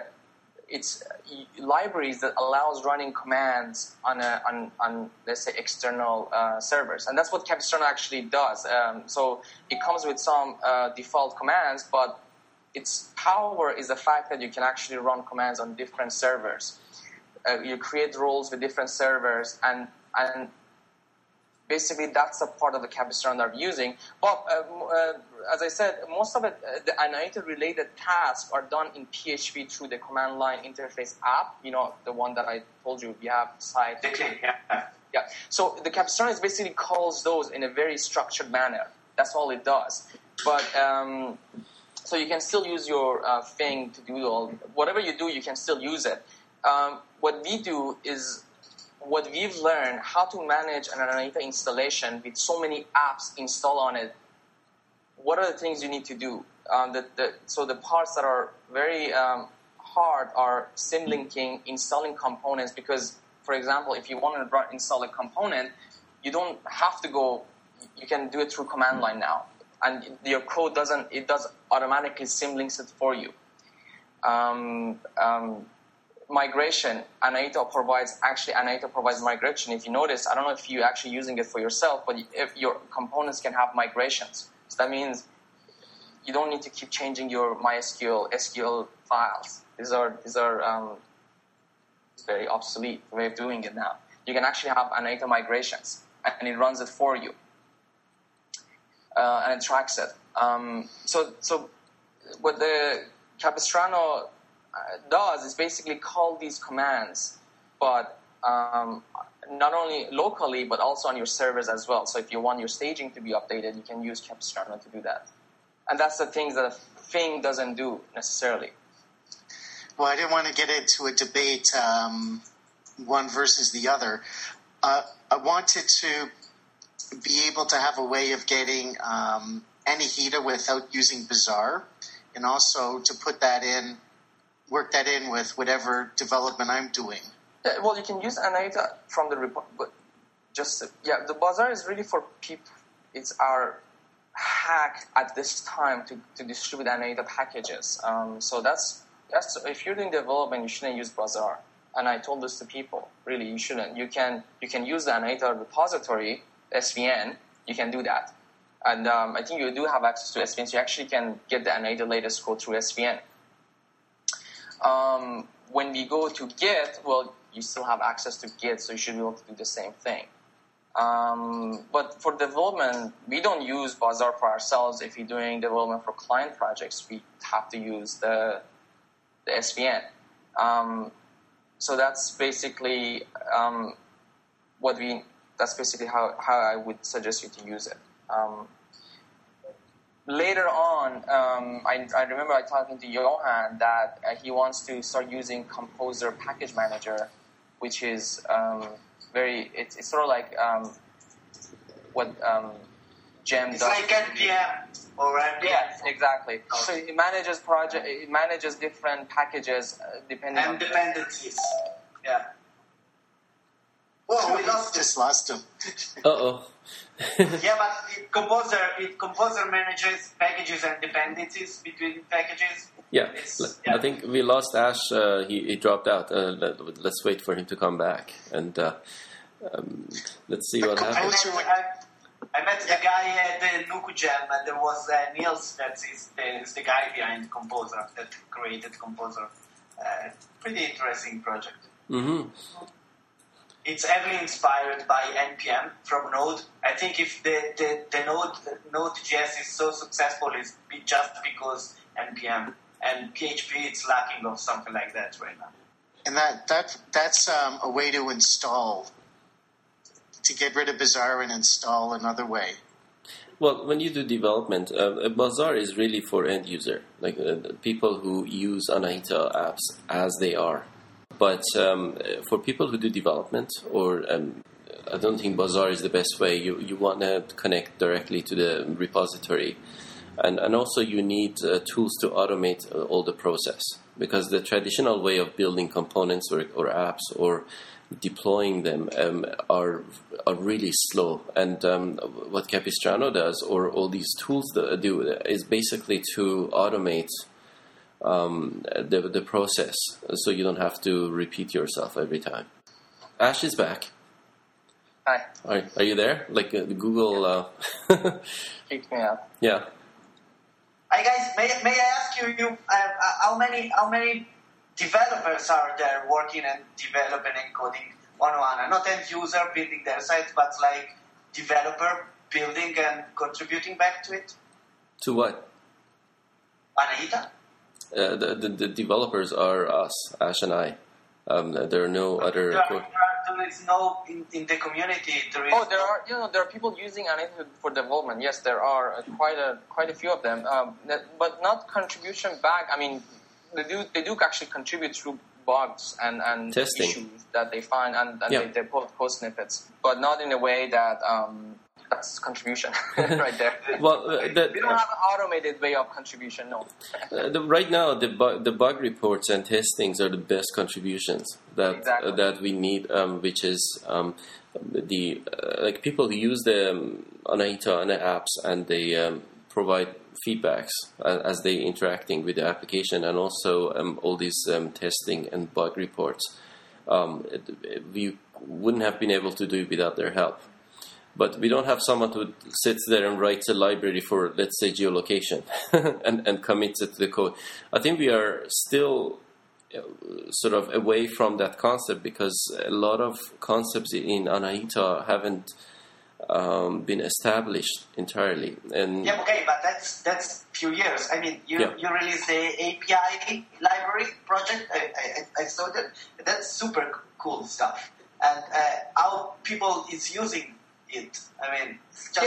libraries that allows running commands on let's say external servers, and that's what Capistrano actually does. So it comes with some default commands, but its power is the fact that you can actually run commands on different servers. You create roles with different servers, and basically that's the part of the Capistrano that we're using. But as I said, most of it, the Anaita-related tasks are done in PHP through the command line interface app. You know, the one that I told you we have site. Yeah. So the Capistrano is basically calls those in a very structured manner. That's all it does. But so you can still use your thing to do all whatever you do. You can still use it. What we do is what we've learned how to manage an Anaita installation with so many apps installed on it. What are the things you need to do? So the parts that are very hard are symlinking, installing components. Because, for example, if you want to install a component, you don't have to go. You can do it through command line now, and your code does automatically symlinks it for you. Migration, Anaita provides migration. If you notice, I don't know if you're actually using it for yourself, but if your components can have migrations. So that means you don't need to keep changing your MySQL, SQL files. These are very obsolete way of doing it now. You can actually have Anaita migrations, and it runs it for you, and it tracks it. So what the Capistrano does is basically call these commands, but not only locally, but also on your servers as well. So if you want your staging to be updated, you can use Capistrano to do that. And that's the things that a thing doesn't do necessarily. Well, I didn't want to get into a debate, one versus the other. I wanted to be able to have a way of getting Anahita without using Bazaar, and also to put that in, work that in with whatever development I'm doing. Well, you can use Anaita from the report, but the Bazaar is really for people. It's our hack at this time to distribute Anaita packages. So that's if you're doing development, you shouldn't use Bazaar. And I told this to people. Really, you shouldn't. You can use the Anaita repository, SVN. You can do that. And I think you do have access to SVN, so you actually can get the Anaita latest code through SVN. When we go to Git, well, you still have access to Git, so you should be able to do the same thing. But for development, we don't use Bazaar for ourselves. If you're doing development for client projects, we have to use the SVN. So that's basically that's basically how I would suggest you to use it. Later on, I remember I talking to Johan that he wants to start using Composer Package Manager, which is it's sort of like what Gem does. It's like NPM or NPM. Yes, exactly. So it manages different packages depending on dependencies. Yeah. Well, we lost him. Uh-oh. Yeah, but Composer manages packages and dependencies between packages. Yeah. I think we lost Ash. He dropped out. Let's wait for him to come back, and let's see what happens. I met the guy at the Nuku Jam, and there was Niels, that is the guy behind Composer, that created Composer. Pretty interesting project. Mm-hmm. It's heavily inspired by NPM from Node. I think if the Node.js is so successful, it's just because NPM and PHP it's lacking of something like that right now. And that's a way to install, to get rid of Bazaar and install another way. Well, when you do development, Bazaar is really for end user, like people who use Anaita apps as they are. But for people who do development, or I don't think Bazaar is the best way. You want to connect directly to the repository. And also you need tools to automate all the process. Because the traditional way of building components or apps or deploying them are really slow. And what Capistrano does, or all these tools do, is basically to automate the process, so you don't have to repeat yourself every time. Ash is back. Hi. Are you there? Like Google kicked me out. Yeah. Hi guys, may I ask you how many developers are there working and developing and coding on Oana? Not end user building their sites, but like developer building and contributing back to it? To what? Anahita? The developers are us, Ash and I. There are no other. There is no in the community. There is there are people using Anahita for development. Yes, there are quite a few of them, but not contribution back. I mean, they do actually contribute through bugs and testing issues that they find, and they post snippets, but not in a way that that's contribution right there. Well, we don't have an automated way of contribution. No. Right now, the bug reports and testings are the best contributions that we need, which is like people use the Anahita and the apps, and they provide feedbacks as they interacting with the application, and also all these testing and bug reports. We wouldn't have been able to do it without their help. But we don't have someone who sits there and writes a library for, let's say, geolocation and commits it to the code. I think we are still sort of away from that concept, because a lot of concepts in Anahita haven't been established entirely. And but that's few years. I mean, you released the API library project. I saw that. That's super cool stuff. And how people is using it. I mean,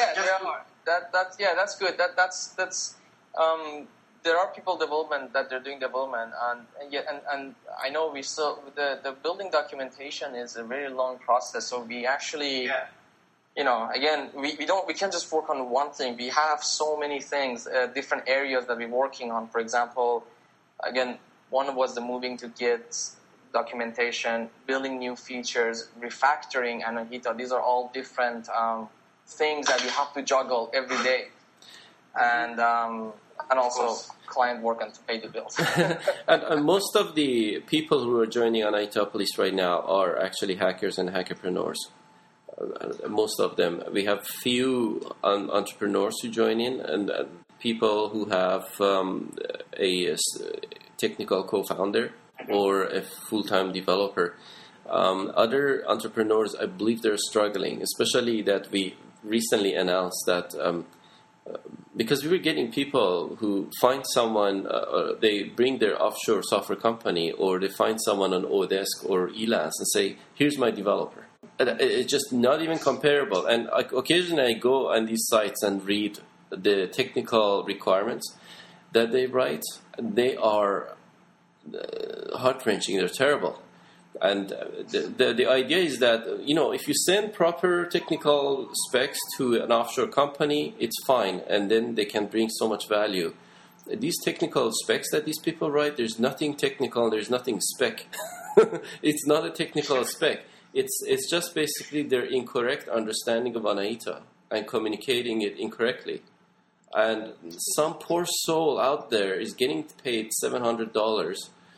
that's good. That's there are people development that they're doing development, and I know we still the building documentation is a very long process. So we actually, again, we can't just work on one thing. We have so many things, different areas that we're working on. For example, again, one was the moving to Git documentation, building new features, refactoring Anahita. These are all different things that we have to juggle every day, and also client work and to pay the bills. and most of the people who are joining Anahitopolis right now are actually hackers and hackerpreneurs. Most of them. We have few entrepreneurs who join in, and people who have a technical co-founder or a full-time developer. Other entrepreneurs, I believe they're struggling, especially that we recently announced that because we were getting people who find someone, they bring their offshore software company, or they find someone on Odesk or Elance and say, here's my developer. It's just not even comparable. And occasionally I go on these sites and read the technical requirements that they write. They are heart-wrenching. They're terrible. And the idea is that, if you send proper technical specs to an offshore company, it's fine, and then they can bring so much value. These technical specs that these people write, there's nothing technical, there's nothing spec. It's not a technical spec. It's just basically their incorrect understanding of Anahita and communicating it incorrectly. And some poor soul out there is getting paid $700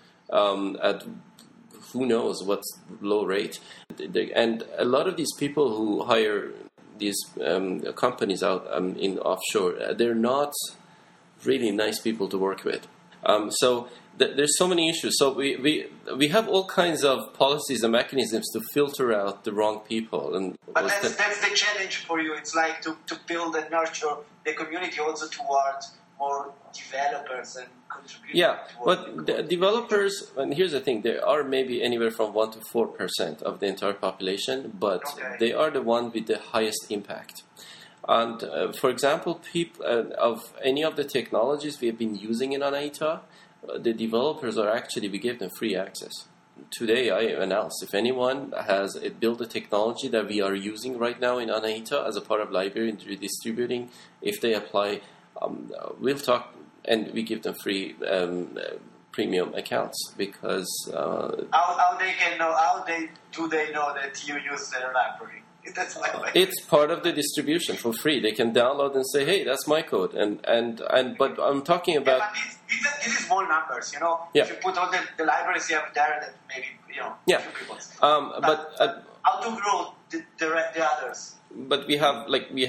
at who knows what's low rate. And a lot of these people who hire these companies out in offshore, they're not really nice people to work with. So there's so many issues. So we have all kinds of policies and mechanisms to filter out the wrong people. But that's the challenge for you. It's like to build and nurture the community also towards more developers and contributors. Yeah, but the developers, and here's the thing, there are maybe anywhere from 1% to 4% of the entire population, but they are the one with the highest impact. And for example, of any of the technologies we have been using in Anahita, the developers are actually, we give them free access. Today I announced, if anyone has built a technology that we are using right now in Anahita as a part of library and redistributing, if they apply, we'll talk, and we give them free premium accounts, because how they can know, do they know that you use their library? That's my question. It's part of the distribution for free. They can download and say, hey, that's my code, and but I'm talking about. Yeah, but these are small numbers, Yeah. If you put all the libraries you have there, that maybe Yeah. a few people. But how to grow the others? But we have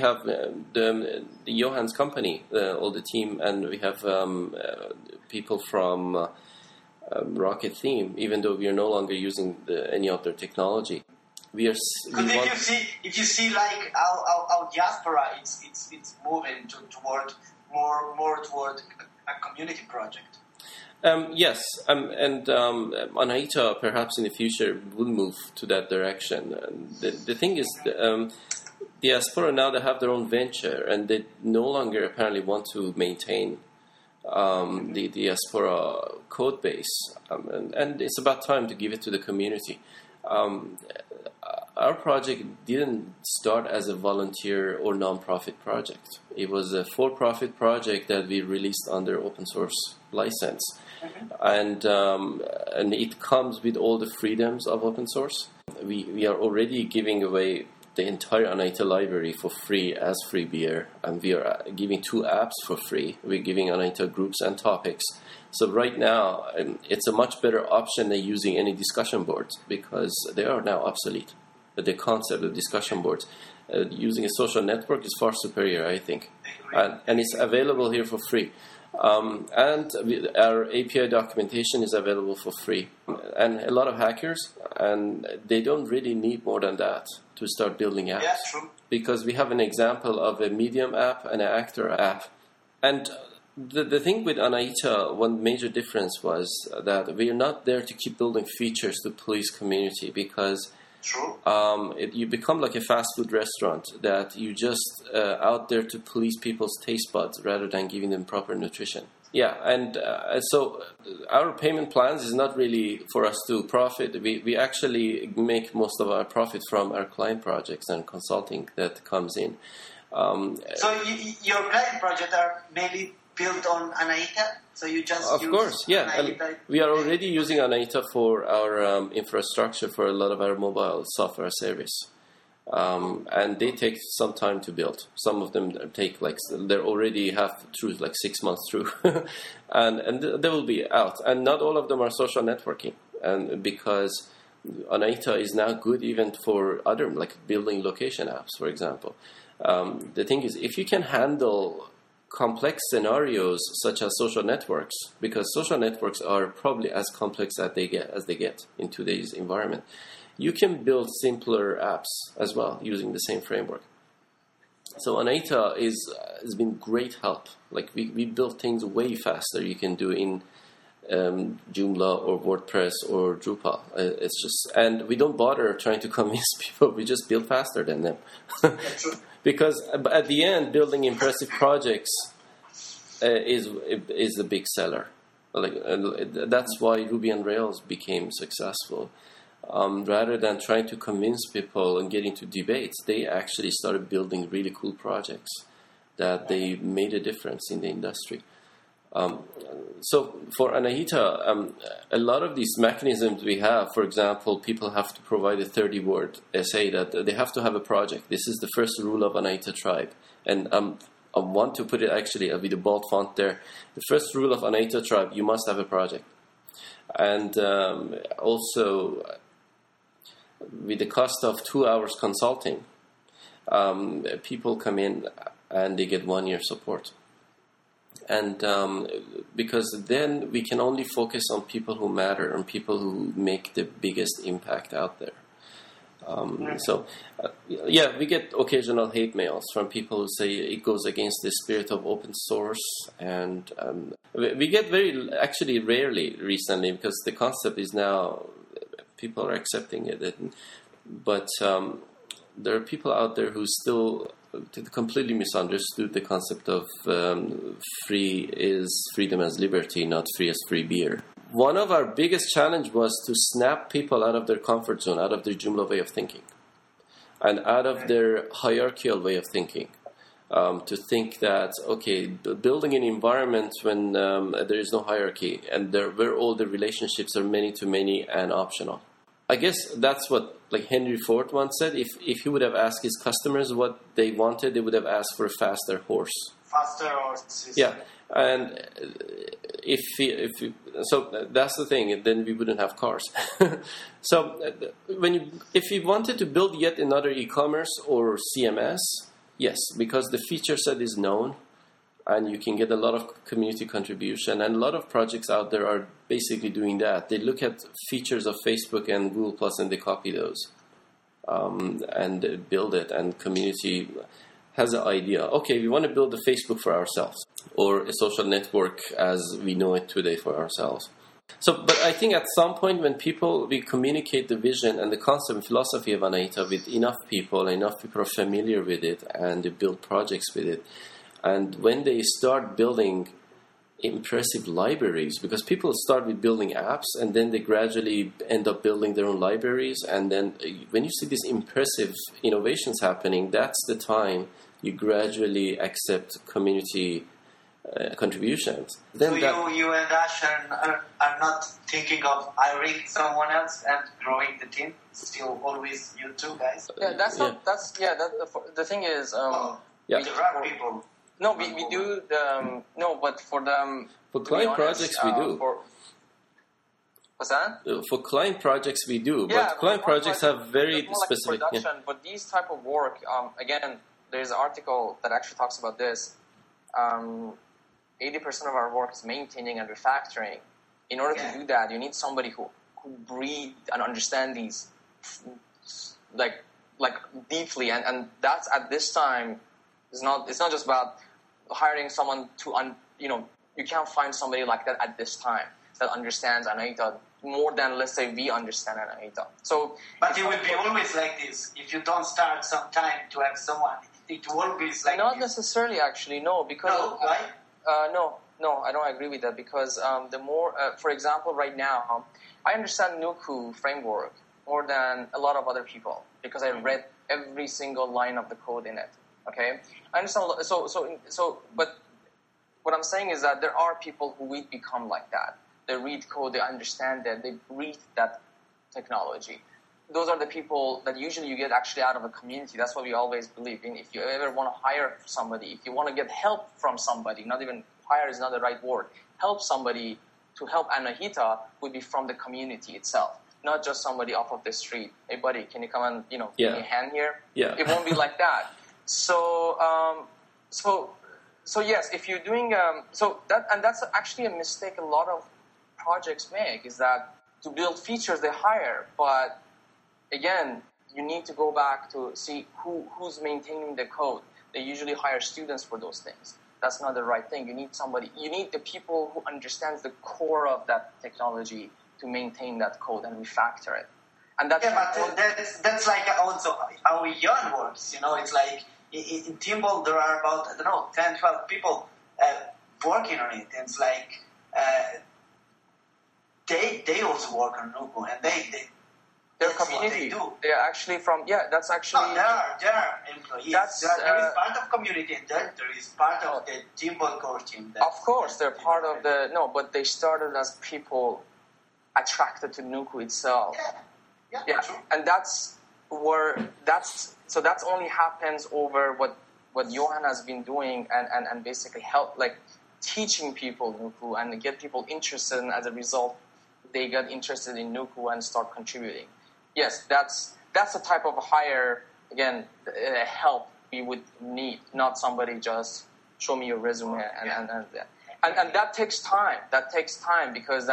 the Johan's company, all the team, and we have people from Rocket Theme, even though we are no longer using any of their technology. we are. We Because if you see like how diaspora it's moving toward more toward a community project. Yes, and Anahita perhaps in the future will move to that direction. The thing is, diaspora now they have their own venture, and they no longer apparently want to maintain the diaspora code base, and it's about time to give it to the community. Our project didn't start as a volunteer or non-profit project. It was a for-profit project that we released under open source license. And it comes with all the freedoms of open source. We are already giving away the entire Anahita library for free as free beer, and we are giving 2 apps for free. We're giving Anahita groups and topics. So right now, it's a much better option than using any discussion boards because they are now obsolete. But the concept of discussion boards, using a social network is far superior, I think. And it's available here for free. Our API documentation is available for free. And a lot of hackers, and they don't really need more than that to start building apps. Yeah, true. Because we have an example of a Medium app and an Actor app. And the thing with Anahita, one major difference was that we are not there to keep building features to please community because True. You become like a fast food restaurant that you just out there to please people's taste buds rather than giving them proper nutrition. Yeah, and so our payment plans is not really for us to profit. We actually make most of our profit from our client projects and consulting that comes in. So your client projects are mainly built on Anahita? So you just of use course, yeah. Anahita? And we are already using Anahita for our infrastructure for a lot of our mobile software service. And they take some time to build. Some of them take they're already through 6 months through, and they will be out. And not all of them are social networking, and because Anahita is now good even for other building location apps, for example. The thing is, if you can handle complex scenarios such as social networks, because social networks are probably as complex as they get in today's environment. You can build simpler apps as well using the same framework. So Anahita has been great help. We built things way faster. You can do in Joomla or WordPress or Drupal. It's just, and we don't bother trying to convince people. We just build faster than them. Because at the end, building impressive projects is a big seller. That's why Ruby on Rails became successful. Rather than trying to convince people and get into debates, they actually started building really cool projects that they made a difference in the industry. So for Anahita, a lot of these mechanisms we have, for example, people have to provide a 30-word essay that they have to have a project. This is the first rule of Anahita Tribe. And I want to put it actually with a bold font there. The first rule of Anahita Tribe, you must have a project. And also, with the cost of 2 hours consulting, people come in and they get 1 year support. And because then we can only focus on people who matter and people who make the biggest impact out there. We get occasional hate mails from people who say it goes against the spirit of open source. And we get actually rarely recently because the concept is now, people are accepting it. But there are people out there who still completely misunderstood the concept of free is freedom as liberty, not free as free beer. One of our biggest challenge was to snap people out of their comfort zone, out of their Joomla way of thinking, and out of their hierarchical way of thinking. To think that, okay, building an environment when there is no hierarchy and where all the relationships are many-to-many and optional. I guess that's what Henry Ford once said. If he would have asked his customers what they wanted, they would have asked for a faster horse. Faster horse. Yeah, and so that's the thing. Then we wouldn't have cars. So if you wanted to build yet another e-commerce or CMS, yes, because the feature set is known. And you can get a lot of community contribution. And a lot of projects out there are basically doing that. They look at features of Facebook and Google Plus and they copy those. and build it. And community has an idea. Okay, we want to build a Facebook for ourselves, or a social network as we know it today for ourselves. So, but I think at some point when we communicate the vision and the concept and philosophy of Anahita with enough people are familiar with it, and they build projects with it. And when they start building impressive libraries, because people start with building apps and then they gradually end up building their own libraries, and then when you see these impressive innovations happening, that's the time you gradually accept community contributions. Then so you and Ash are not thinking of hiring someone else and growing the team? Still always you two guys? Yeah, the thing is... there are people... No, we do the... no, but for the... For client projects, we do. What's that? For client projects, we do. But client projects have very specific... Like production, but these type of work, again, there's an article that actually talks about this. 80% of our work is maintaining and refactoring. In order to do that, you need somebody who breathe and understand these like deeply, and that's at this time it's not just about hiring someone to you can't find somebody like that at this time that understands Anahita more than, let's say, we understand Anahita. So, but it will be always like this. If you don't start some time to have someone, it will always like not this. necessarily, actually, no, because no, I don't agree with that, because the more, for example, right now, I understand Nuku framework more than a lot of other people because I read every single line of the code in it. Okay, I understand. So, but what I'm saying is that there are people who will become like that. They read code, they understand that, they breathe that technology. Those are the people that usually you get actually out of a community. That's what we always believe in. If you ever want to hire somebody, if you want to get help from somebody, not even hire is not the right word, help somebody to help Anahita would be from the community itself, not just somebody off of the street. Hey, buddy, can you come and give me a hand here? Yeah. It won't be like that. So yes, if you're doing that's actually a mistake a lot of projects make, is that to build features they hire, but again, you need to go back to see who's maintaining the code. They usually hire students for those things. That's not the right thing. You need the people who understands the core of that technology to maintain that code and refactor it. And that's that's like also how Yarn works. It's like in Timbal there are about 10, 12 people working on it. And it's like they also work on Nuku, and their community. They are actually from that's actually. No, there are employees. There is part of community, and then there is part of the Timbal core team. Of course, they're part of but they started as people attracted to Nuku itself. Yeah. True. And that's only happens over what Johan has been doing and basically help teaching people Nuku and get people interested, and as a result they get interested in Nuku and start contributing. Yes, that's the type of hire, again, help we would need, not somebody just show me your resume and that takes time. That takes time because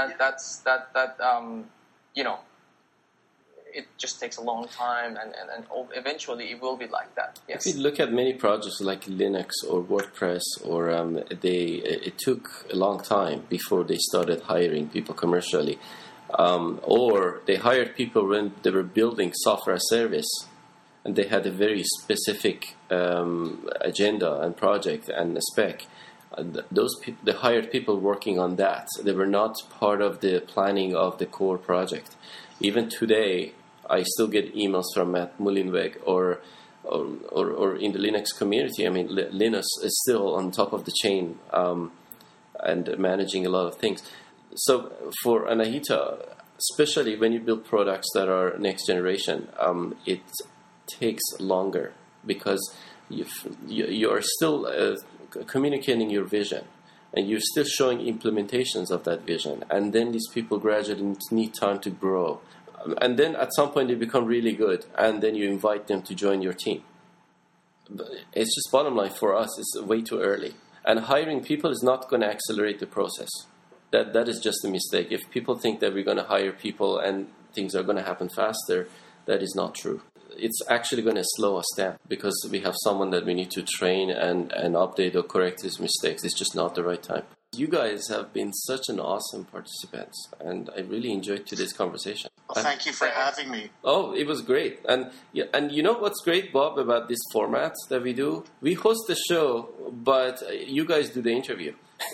it just takes a long time, and eventually it will be like that. Yes. If you look at many projects like Linux or WordPress, or it took a long time before they started hiring people commercially, or they hired people when they were building software as service, and they had a very specific agenda and project and a spec. They hired people working on that. They were not part of the planning of the core project. Even today, I still get emails from Matt Mullenweg or in the Linux community. I mean, Linus is still on top of the chain and managing a lot of things. So for Anahita, especially when you build products that are next generation, it takes longer because you are still communicating your vision. And you're still showing implementations of that vision. And then these people gradually need time to grow. And then at some point they become really good. And then you invite them to join your team. It's just bottom line for us, it's way too early. And hiring people is not going to accelerate the process. That is just a mistake. If people think that we're going to hire people and things are going to happen faster, that is not true. it's actually going to slow us down because we have someone that we need to train and update or correct his mistakes. It's just not the right time. You guys have been such an awesome participant, and I really enjoyed today's conversation. Well, thank you for having me. Oh, it was great. And you know what's great, Bob, about this format that we do? We host the show, but you guys do the interview.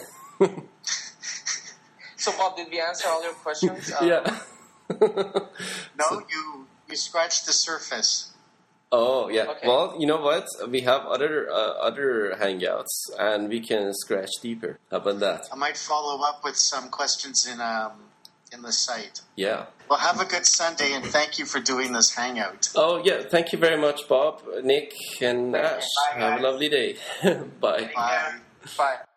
So, Bob, did we answer all your questions? Yeah. No, you scratched the surface. Oh, yeah. Okay. Well, you know what? We have other hangouts, and we can scratch deeper. How about that? I might follow up with some questions in the site. Yeah. Well, have a good Sunday, and thank you for doing this hangout. Oh, yeah. Thank you very much, Bob, Nick, and Ash. Bye, Have a guys. lovely day. Bye. Bye. Bye.